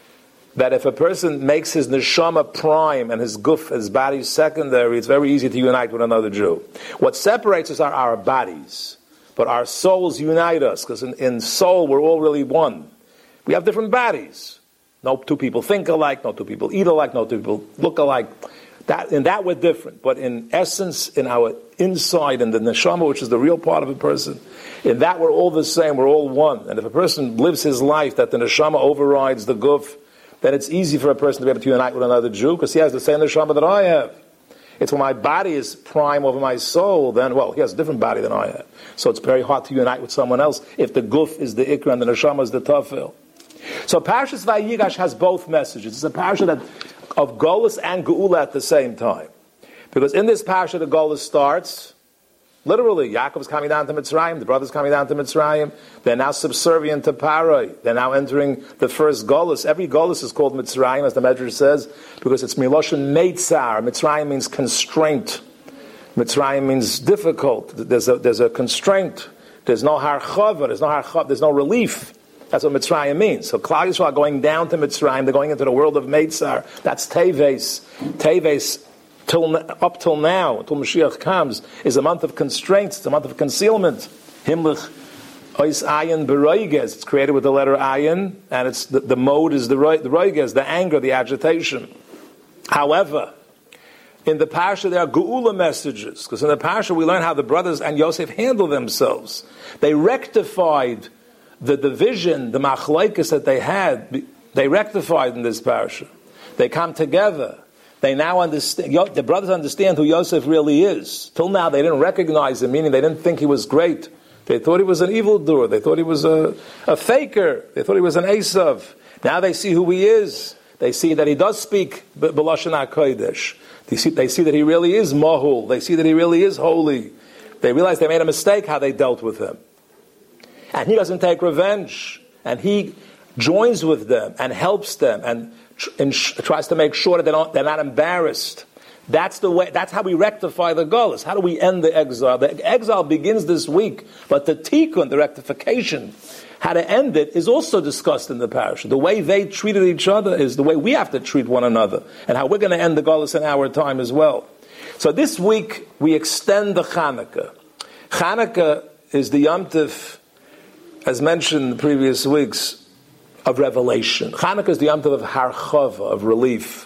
that if a person makes his neshama prime and his guf, his body secondary, it's very easy to unite with another Jew. What separates us are our bodies, but our souls unite us, because in soul we're all really one. We have different bodies. No two people think alike, no two people eat alike, no two people look alike. In that we're different, but in essence, in our inside, in the neshama, which is the real part of a person, in that we're all the same, we're all one. And if a person lives his life that the neshama overrides the guf, then it's easy for a person to be able to unite with another Jew, because he has the same neshama that I have. It's when my body is prime over my soul, then, well, he has a different body than I have. So it's very hard to unite with someone else if the guf is the ikra and the neshama is the tafel. So Parshas Vayigash has both messages. It's a parsha of Golus and Geula at the same time. Because in this parsha, the Golus starts, literally, Yaakov's coming down to Mitzrayim, the brothers coming down to Mitzrayim, they're now subservient to Parai, they're now entering the first Golus. Every Golus is called Mitzrayim, as the Medrash says, because it's Miloshen Meitzar. Mitzrayim means constraint. Mitzrayim means difficult. There's a constraint. There's no harchava, there's no relief. That's what Mitzrayim means. So Klal Yisrael are going down to Mitzrayim, they're going into the world of Meitzar. That's Teves. Teves, up till now, until Mashiach comes, is a month of constraints, it's a month of concealment. Himlich Ois Ayin Beroiges. It's created with the letter Ayin, and it's the mode is the Roiges, the anger, the agitation. However, in the Parsha there are Geula messages, because in the Parsha we learn how the brothers and Yosef handle themselves. They rectified the division, the machlokes that they had, they rectified in this Parsha. They come together. They now understand, the brothers understand who Yosef really is. Till now they didn't recognize him, meaning they didn't think he was great. They thought he was an evildoer. They thought he was a faker. They thought he was an Esav. Now they see who he is. They see that he does speak B'lashon HaKodesh. They see that he really is Mahul. They see that he really is holy. They realize they made a mistake how they dealt with him. And he doesn't take revenge. And he joins with them and helps them and tries to make sure that they're not embarrassed. That's the way. That's how we rectify the Golus. How do we end the exile? The exile begins this week, but the tikkun, the rectification, how to end it, is also discussed in the parasha. The way they treated each other is the way we have to treat one another, and how we're going to end the Golus in our time as well. So this week we extend the Chanukah. Chanukah is the Yom Tov, as mentioned in the previous weeks, of revelation. Chanukah is the Yom Tov of harchava, of relief.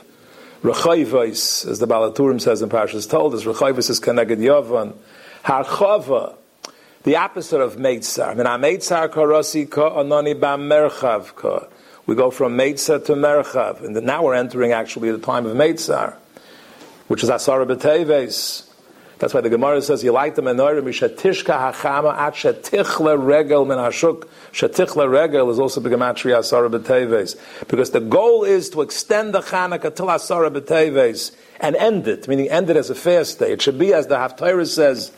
Rechayvos, as the Baal HaTurim says in Parshas told us, Rechayvos is Keneged Yovan. Harchava, the opposite of Meitzar. Meitzar karasi ka anani ba'merchav ka. We go from Meitzar to Merchav, and now we're entering actually the time of Meitzar, which is Asara B'Teves. That's why the Gemara says, "Yilayta menorah mishatishka hachama at shetichla regel min hashuk." Shetichla regel is also b'gematria Asara B'Teves, because the goal is to extend the Chanukah till Asara B'Teves and end it, meaning end it as a fast day. It should be, as the Haftarah says,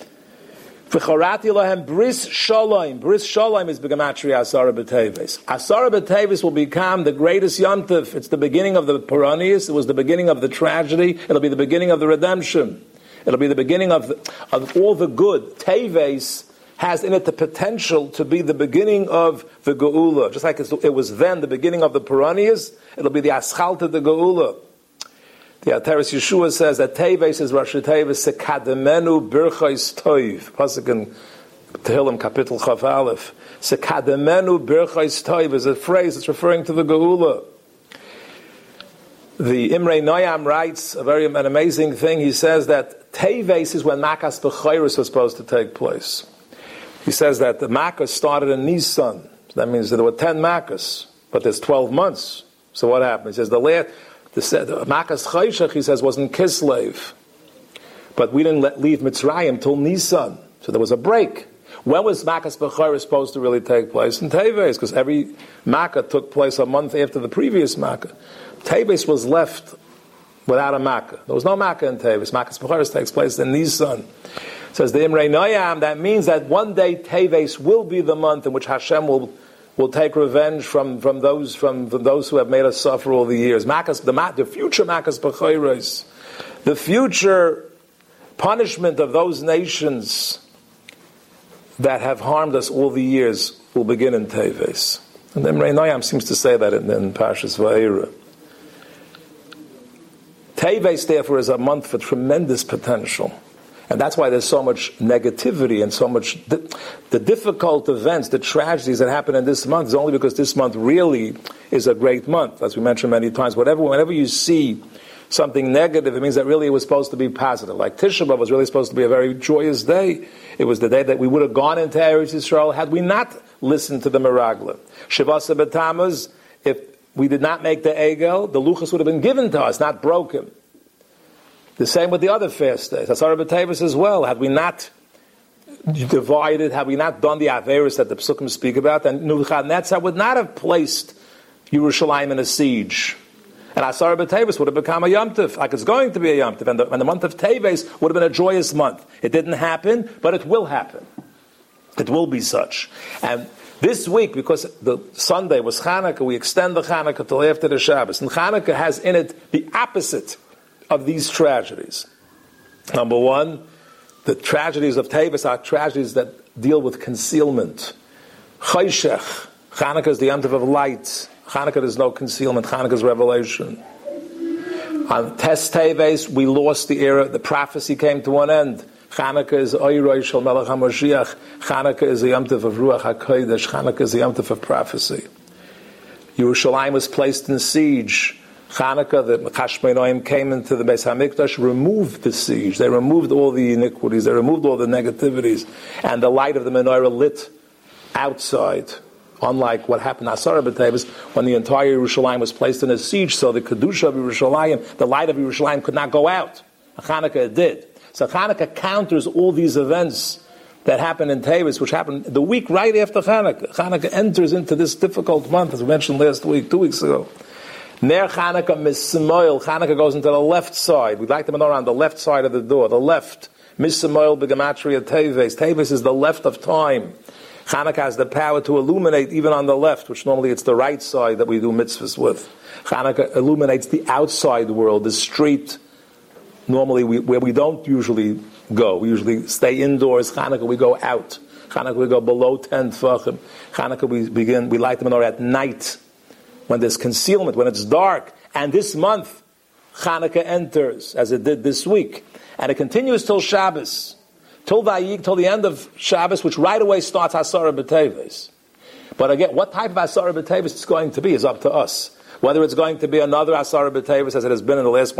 "V'charati lahem bris shalom." Bris shalom is b'gematria Asara B'Teves. Asara B'Teves will become the greatest Yom Tov. It's the beginning of the Paranias. It was the beginning of the tragedy. It'll be the beginning of the redemption. It'll be the beginning of all the good. Teves has in it the potential to be the beginning of the Geula. Just like it was then the beginning of the Paranias, it'll be the Aschalta of the Geula. The Ateres Yeshua says that Teves is Rosh Teves Sekademenu Birchais Toiv. Pasuk in Tehillim, Kapitel Chaf Aleph. Sekademenu Birchais Toiv is a phrase that's referring to the Geula. The Imrei Noyam writes an amazing thing. He says that Teves is when Makas B'chayros was supposed to take place. He says that the Makas started in Nisan. That means that there were 10 Makas. but there's 12 months. So what happened? He says the Makas Chayshach, he says, was in Kislev. But we didn't leave Mitzrayim till Nisan. So there was a break. When was Makas Bechorah supposed to really take place? In Teves, because every Makkah took place a month after the previous Makkah. Teves was left without a Makkah. There was no Makkah in Teves. Makas Bechorah takes place in Nisan. It says the Imrei Noyam, that means that one day Teves will be the month in which Hashem will take revenge from those who have made us suffer all the years. The future Makas Bechorah, the future punishment of those nations that have harmed us all the years will begin in Teves. And then Imrei Noyam seems to say that in Parshas Va'era. Teves, therefore, is a month for tremendous potential. And that's why there's so much negativity and so much... The difficult events, the tragedies that happen in this month is only because this month really is a great month. As we mentioned many times, whenever you see something negative, it means that really it was supposed to be positive. Like Tisha B'Av was really supposed to be a very joyous day. It was the day that we would have gone into Eretz Yisrael had we not listened to the Meraglim. Shavasa B'Tammuz, if we did not make the Egel, the Luchas would have been given to us, not broken. The same with the other fast days. Asara B'Tevis as well. Had we not divided, had we not done the Averis that the Psukim speak about, then Nebuchadnezzar would not have placed Yerushalayim in a siege. And Asara B'Tevis would have become a Yom Tov, like it's going to be a Yom Tov. And the month of Teves would have been a joyous month. It didn't happen, but it will happen. It will be such. And this week, because the Sunday was Chanukah, we extend the Chanukah till after the Shabbos. And Chanukah has in it the opposite of these tragedies. Number one, the tragedies of Teves are tragedies that deal with concealment. Chayshech, Chanukah is the Yom Tov of light. Chanukah, there's no concealment. Chanukah is revelation. On Tes Teves, we lost the era. The prophecy came to an end. Chanukah is Oiroi Shel Melech HaMoshiach. Chanukah is the Yom Tov of Ruach HaKodesh. Chanukah is the Yom Tov of prophecy. Yerushalayim was placed in siege. Chanukah, the Chashmonaim came into the Beis HaMikdash, removed the siege. They removed all the iniquities. They removed all the negativities. And the light of the menorah lit outside. Unlike what happened in Asara B'Teves, when the entire Yerushalayim was placed in a siege, so the Kedusha of Yerushalayim, the light of Yerushalayim could not go out. Chanukah did. So Chanukah counters all these events that happened in Teves, which happened the week right after Chanukah. Chanukah enters into this difficult month, as we mentioned last week, 2 weeks ago. Ner Chanukah Mismoil, Chanukah goes into the left side. We like the menorah on the left side of the door, the left. Mismoil B'Gematria Teves. Teves is the left of time. Chanukah has the power to illuminate even on the left, which normally it's the right side that we do mitzvahs with. Chanukah illuminates the outside world, the street, normally where we don't usually go. We usually stay indoors. Chanukah, we go out. Chanukah, we go below 10 tefachim. Chanukah, we light the menorah at night, when there's concealment, when it's dark. And this month, Chanukah enters, as it did this week. And it continues till Shabbos. Till the end of Shabbos, which right away starts Asara B'Teves. But again, what type of Asara B'Teves it's going to be is up to us. Whether it's going to be another Asara B'Teves, as it has been in the last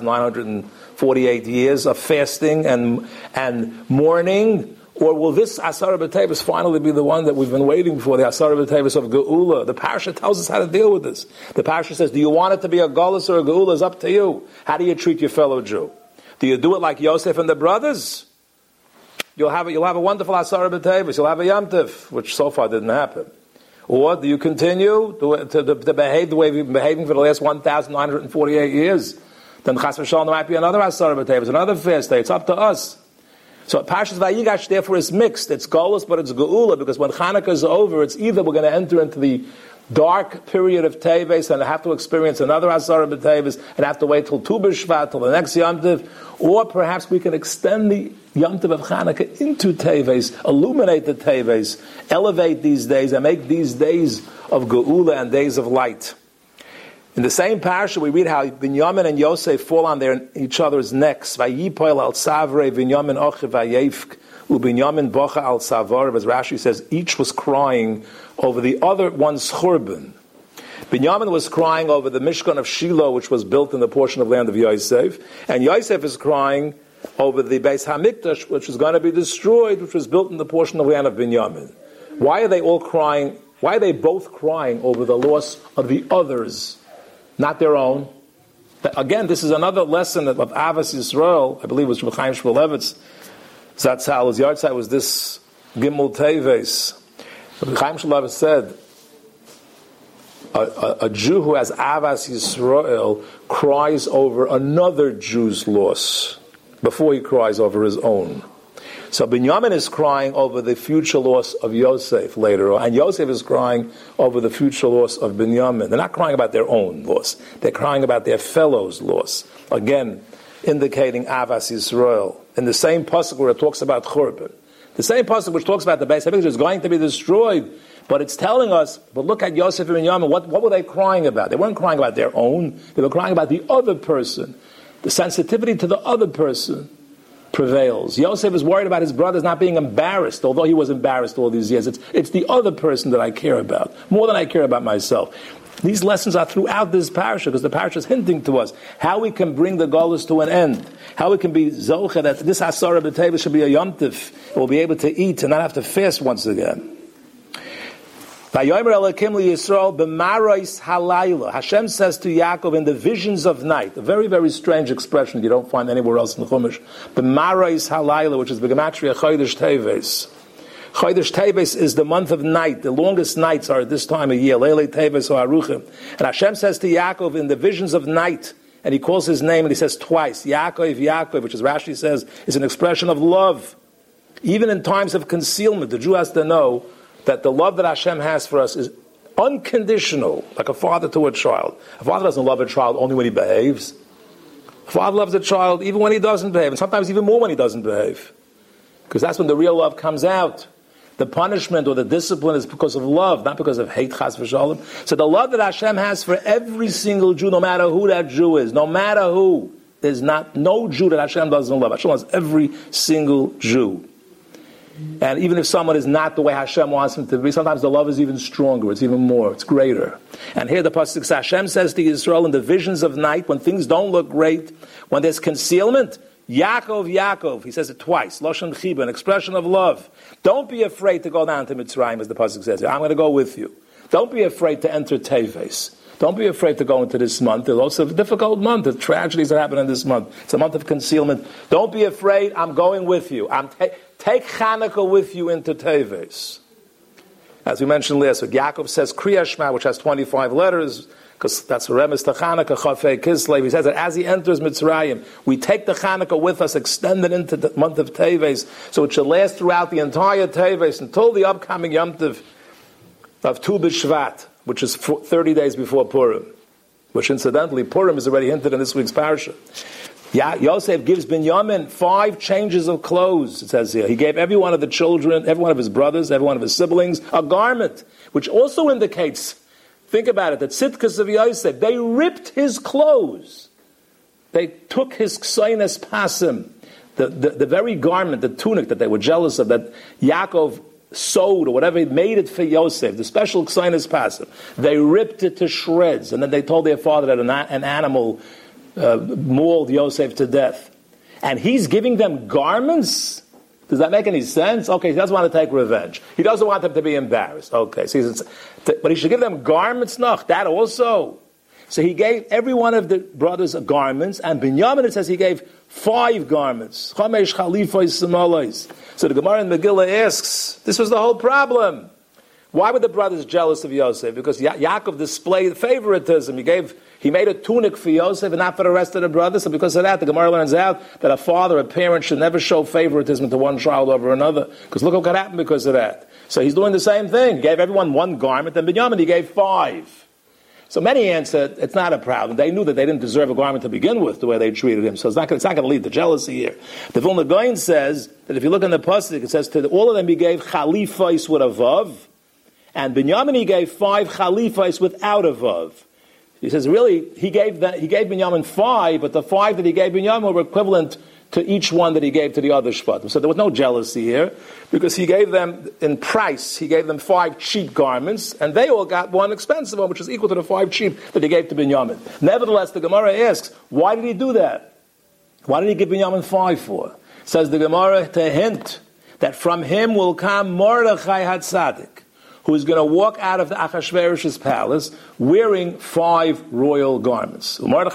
1,948 years of fasting and mourning, or will this Asara B'Teves finally be the one that we've been waiting for, the Asara B'Teves of Geula? The Parsha tells us how to deal with this. The Parsha says, do you want it to be a Golus or a Geula? It's up to you. How do you treat your fellow Jew? Do you do it like Yosef and the brothers? You'll have a wonderful Asara B'Teves. You'll have a Yom Tov, which so far didn't happen. Or do you continue to behave the way we've been behaving for the last 1,948 years? Then Chas v'Shalom, there might be another Asara B'Teves, another fast day. It's up to us. So Parshas Vayigash, therefore, is mixed. It's Golus, but it's Geula, because when Chanukah is over, it's either we're going to enter into the dark period of Teves and have to experience another Asara B'Teves and have to wait till Tu B'Shvat, till the next Yom Tov, or perhaps we can extend the Yom Tov of Chanukah into Teves, illuminate the Teves, elevate these days, and make these days of Geula and days of light. In the same parasha, we read how Binyamin and Yosef fall on each other's necks. Vayipoil al savre, Binyamin oche vayefk, uBinyamin bocha al savar. As Rashi says, each was crying over the other one's churban. Binyamin was crying over the Mishkan of Shiloh, which was built in the portion of land of Yosef, and Yosef is crying over the Beis HaMikdash, which was going to be destroyed, which was built in the portion of land of Binyamin. Why are they all crying Why are they both crying over the loss of the others, not their own? Again, this is another lesson of Avas Yisrael. I believe it was from Chaim Shmulevitz. Zatzal's yard site was this Gimel Teves. Chaim Shmulevitz said, a Jew who has Avas Yisrael cries over another Jew's loss before he cries over his own. So Binyamin is crying over the future loss of Yosef later on, and Yosef is crying over the future loss of Binyamin. They're not crying about their own loss. They're crying about their fellow's loss. Again, indicating Avas Yisrael. In the same pasuk where it talks about Churban. The same pasuk which talks about the Beis HaMikdash is going to be destroyed, but it's telling us, but look at Yosef and Binyamin, what were they crying about? They weren't crying about their own. They were crying about the other person. The sensitivity to the other person prevails. Yosef is worried about his brothers not being embarrassed, although he was embarrassed all these years. It's the other person that I care about, more than I care about myself. These lessons are throughout this parasha, because the parasha is hinting to us how we can bring the Golus to an end, how we can be zoche that this Asara B'Teva should be a Yom Tiv, we'll be able to eat and not have to fast once again. Hashem says to Yaakov in the visions of night, a very, very strange expression you don't find anywhere else in the Chumash, B'marais halayla, which is B'gematria Chodesh Teves. Chodesh Teves is the month of night. The longest nights are at this time of year, Leilei Teves or Aruchim. And Hashem says to Yaakov in the visions of night, and he calls his name and he says twice, Yaakov, Yaakov, which as Rashi says, is an expression of love. Even in times of concealment, the Jew has to know that the love that Hashem has for us is unconditional, like a father to a child. A father doesn't love a child only when he behaves. A father loves a child even when he doesn't behave, and sometimes even more when he doesn't behave. Because that's when the real love comes out. The punishment or the discipline is because of love, not because of hate, chas v'shalom. So the love that Hashem has for every single Jew, no matter who that Jew is, no matter who, there's no Jew that Hashem doesn't love. Hashem loves every single Jew. And even if someone is not the way Hashem wants him to be, sometimes the love is even stronger, it's even more, it's greater. And here the pasuk, Hashem says to Yisrael in the visions of night, when things don't look great, when there's concealment, Yaakov, Yaakov, he says it twice, Lashon Chiba, an expression of love. Don't be afraid to go down to Mitzrayim, as the pasuk says. I'm going to go with you. Don't be afraid to enter Teves. Don't be afraid to go into this month. It's also a difficult month. The tragedies that happen in this month. It's a month of concealment. Don't be afraid. I'm going with you. Take Chanukah with you into Teves. As we mentioned last week, Yaakov says Kriya Shema, which has 25 letters, because that's a remes to Chanukah, Chafei Kislev. He says that as he enters Mitzrayim, we take the Chanukah with us, extend it into the month of Teves, so it should last throughout the entire Teves until the upcoming Yom Tov of Tu B'Shvat, which is 30 days before Purim, which incidentally, Purim is already hinted in this week's parasha. Yosef gives Binyamin 5 changes of clothes, it says here. He gave every one of the children, every one of his brothers, every one of his siblings, a garment, which also indicates, think about it, that Tzidkas of Yosef, they ripped his clothes. They took his Ksainas Pasim, the very garment, the tunic that they were jealous of, that Yaakov sewed or whatever, he made it for Yosef, the special Ksainas Pasim. They ripped it to shreds, and then they told their father that an animal mauled Yosef to death. And he's giving them garments? Does that make any sense? Okay, he doesn't want to take revenge. He doesn't want them to be embarrassed. Okay, but he should give them garments? No, that also. So he gave every one of the brothers garments, and Binyamin, it says he gave 5 garments. Chamesh chalifos semalos. So the Gemara in Megillah asks, this was the whole problem. Why were the brothers jealous of Yosef? Because Yaakov displayed favoritism. He made a tunic for Yosef and not for the rest of the brothers. So because of that, the Gemara learns out that a parent should never show favoritism to one child over another. Because look what could happen because of that. So he's doing the same thing. He gave everyone 1 garment, and Binyamin he gave 5. So many answered, it's not a problem. They knew that they didn't deserve a garment to begin with, the way they treated him. So it's not going to lead to jealousy here. The Vilna Gaon says that if you look in the pasuk, it says to all of them he gave chalifos with a vav, and Binyamin he gave 5 chalifos without a vav. He says really he gave Binyamin 5, but the 5 that he gave Binyamin were equivalent to each one that he gave to the other Shvatim. So there was no jealousy here, because he gave them, in price, he gave them 5 cheap garments, and they all got 1 expensive one, which is equal to the 5 cheap that he gave to Binyamin. Nevertheless, the Gemara asks, why did he do that? Why did he give Binyamin 5 for? Says the Gemara to hint that from him will come Mordechai HaTzadik, who is going to walk out of the Achashverosh's palace wearing 5 royal garments. What's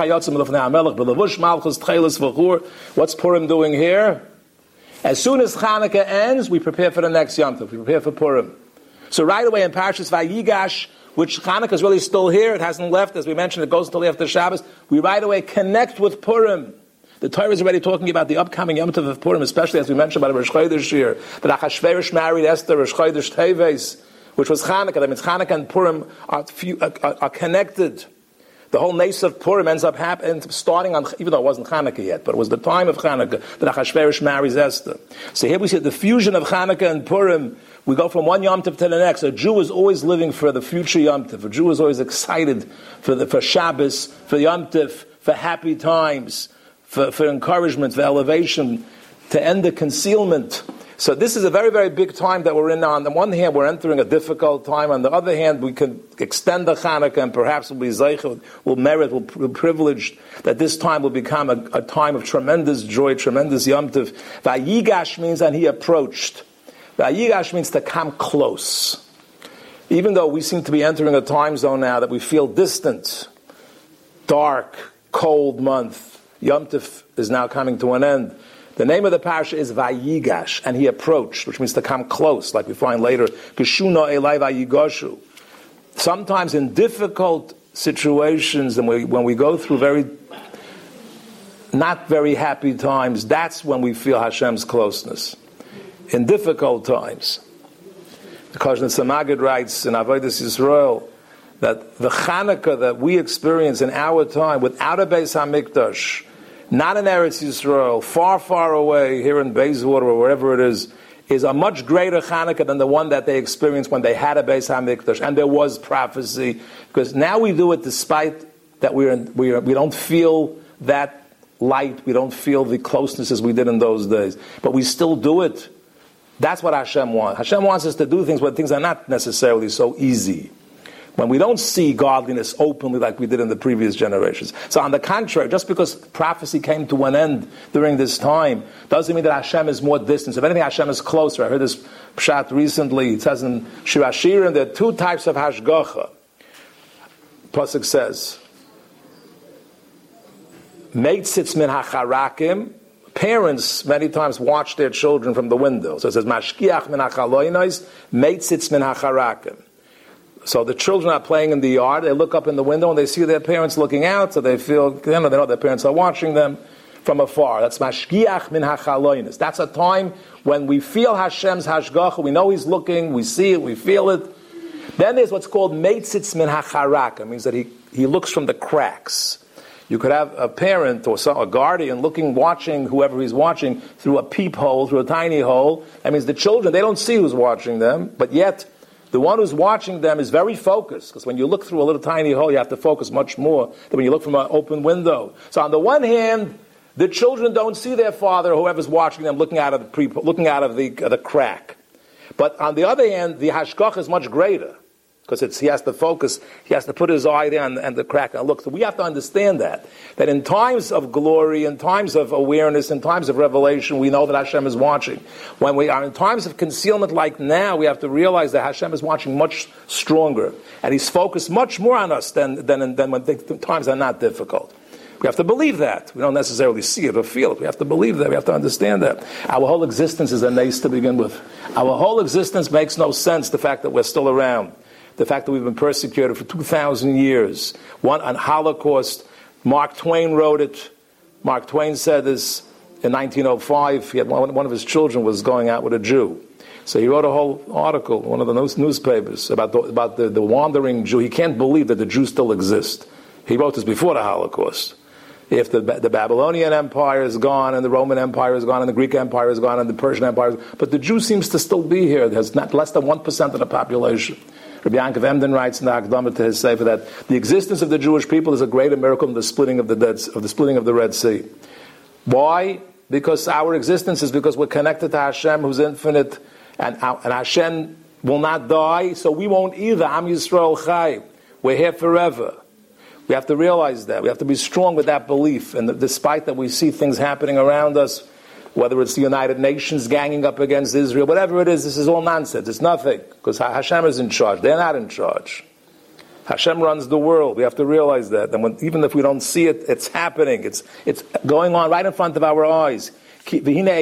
Purim doing here? As soon as Chanukah ends, we prepare for the next Yom Tov. We prepare for Purim. So right away in Parshas Vayigash, which Chanukah is really still here, it hasn't left, as we mentioned, it goes until after Shabbos, we right away connect with Purim. The Torah is already talking about the upcoming Yom Tov of Purim, especially as we mentioned about Rosh Chodesh here, that Achashverosh married Esther, Rosh Chodesh Teves, which was Chanukah. That means Chanukah and Purim are connected. The whole Nes of Purim ends up starting on, even though it wasn't Chanukah yet, but it was the time of Chanukah that Achashverosh marries Esther. So here we see the fusion of Chanukah and Purim. We go from one Yom Tov to the next. A Jew is always living for the future Yom Tov. A Jew is always excited for Shabbos, for Yom Tov, for happy times, for encouragement, for elevation, to end the concealment. So this is a very, very big time that we're in now. On the one hand, we're entering a difficult time. On the other hand, we can extend the Chanukah and perhaps we'll be zeicha, we'll merit, we'll be privileged that this time will become a time of tremendous joy, tremendous Yom Tov. Vayigash means that he approached. Vayigash means to come close. Even though we seem to be entering a time zone now that we feel distant, dark, cold month, Yom Tov is now coming to an end. The name of the parasha is Vayigash, and he approached, which means to come close, like we find later, Geshuna Elai Vayigoshu. Sometimes in difficult situations, and when we go through not very happy times, that's when we feel Hashem's closeness. In difficult times. Because the Samagid writes in Avodas Yisrael that the Chanukah that we experience in our time without a Beis HaMikdash, not in Eretz Yisrael, far, far away, here in Bayswater or wherever it is a much greater Chanukah than the one that they experienced when they had a Beis HaMikdash, and there was prophecy. Because now we do it despite that we don't feel that light, we don't feel the closeness as we did in those days, but we still do it. That's what Hashem wants. Hashem wants us to do things when things are not necessarily so easy. When we don't see godliness openly like we did in the previous generations. So on the contrary, just because prophecy came to an end during this time, doesn't mean that Hashem is more distant. If anything, Hashem is closer. I heard this pshat recently. It says in Shir Hashirim, there are 2 types of hashgacha. Pasuk says, Meitzitz min hacharakim. Parents many times watch their children from the window. So it says, Mashkiach min hachaloinais, Meitzitz min hacharakim. So the children are playing in the yard, they look up in the window and they see their parents looking out, so they feel, they know their parents are watching them from afar. That's mashkiach min hachaloinus. That's a time when we feel Hashem's hashgacha, we know He's looking, we see it, we feel it. Then there's what's called meitzitz min hacharak. It means that he looks from the cracks. You could have a parent or a guardian watching whoever he's watching through a peephole, through a tiny hole. That means the children, they don't see who's watching them, but yet the one who's watching them is very focused, because when you look through a little tiny hole, you have to focus much more than when you look from an open window. So on the one hand, the children don't see their father, or whoever's watching them, looking out of the crack. But on the other hand, the hashgach is much greater, because he has to focus, he has to put his eye there and the crack and look. So we have to understand that in times of glory, in times of awareness, in times of revelation, we know that Hashem is watching. When we are in times of concealment like now, we have to realize that Hashem is watching much stronger, and He's focused much more on us than when times are not difficult. We have to believe that. We don't necessarily see it or feel it. We have to believe that. We have to understand that. Our whole existence is a nace to begin with. Our whole existence makes no sense, the fact that we're still around. The fact that we've been persecuted for 2,000 years. On Holocaust, Mark Twain wrote it. Mark Twain said this in 1905. He had one of his children was going out with a Jew. So he wrote a whole article, one of the newspapers, about the wandering Jew. He can't believe that the Jews still exist. He wrote this before the Holocaust. If the Babylonian Empire is gone, and the Roman Empire is gone, and the Greek Empire is gone, and the Persian Empire is gone, but the Jew seems to still be here. There's not less than 1% of the population. Rabbi Yankov Emden writes in the Akdama to his Sefer that the existence of the Jewish people is a greater miracle than the splitting of the Red Sea. Why? Because our existence is because we're connected to Hashem, who's infinite, and Hashem will not die, so we won't either. Am Yisrael Chai. We're here forever. We have to realize that. We have to be strong with that belief, and despite that we see things happening around us, whether it's the United Nations ganging up against Israel, whatever it is, this is all nonsense. It's nothing, because Hashem is in charge. They're not in charge. Hashem runs the world. We have to realize that. And even if we don't see it, it's happening. It's going on right in front of our eyes. You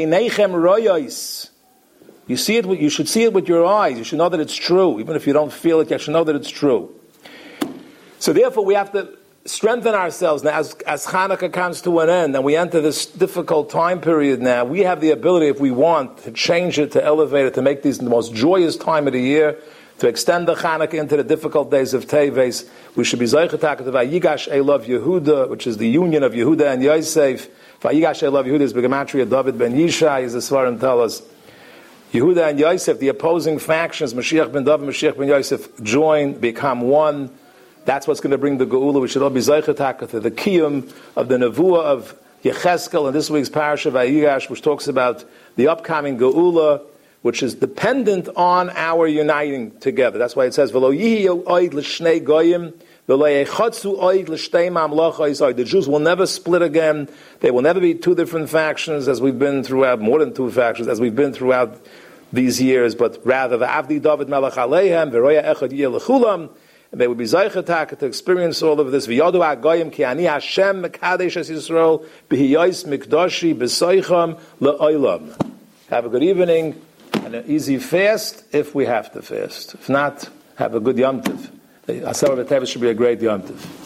see it. You should see it with your eyes. You should know that it's true. Even if you don't feel it, you should know that it's true. So therefore, we have to strengthen ourselves now. As Hanukkah comes to an end and we enter this difficult time period now, we have the ability, if we want, to change it, to elevate it, to make these the most joyous time of the year, to extend the Hanukkah into the difficult days of Teves. We should be Zaychet HaKadosh Vayigash Elav Yehuda, which is the union of Yehuda and Yosef. Vayigash Elav Yehuda is Begematria David ben Yishai, as the Svarim tell us. Yehuda and Yosef, the opposing factions, Mashiach ben David, Mashiach ben Yosef, join, become one. That's what's going to bring the Geula. We should all be Zaychet HaKadosh, the Kiyum of the Nevuah of Yecheskel in this week's Parasha Vayigash, which talks about the upcoming Geula, which is dependent on our uniting together. That's why it says, "V'lo yihiyu oid l'shnei goyim, v'lo yechatzu oid l'shtei mamlachos." The Jews will never split again. They will never be two different factions, as we've been throughout, more than two factions, as we've been throughout these years, but rather the Avdi David Melech Aleihem, v'roya echad yeh l'chulam, and they would be Zaychet HaKadosh to experience all of this. V'yodu ha'goyim ki ani Hashem mekadesh es Yisrael, b'hiyos mikdashi b'soicham le'olam. Have a good evening. And an easy fast if we have to fast. If not, have a good Yom Tov. The Asar B'Teves should be a great Yom Tov.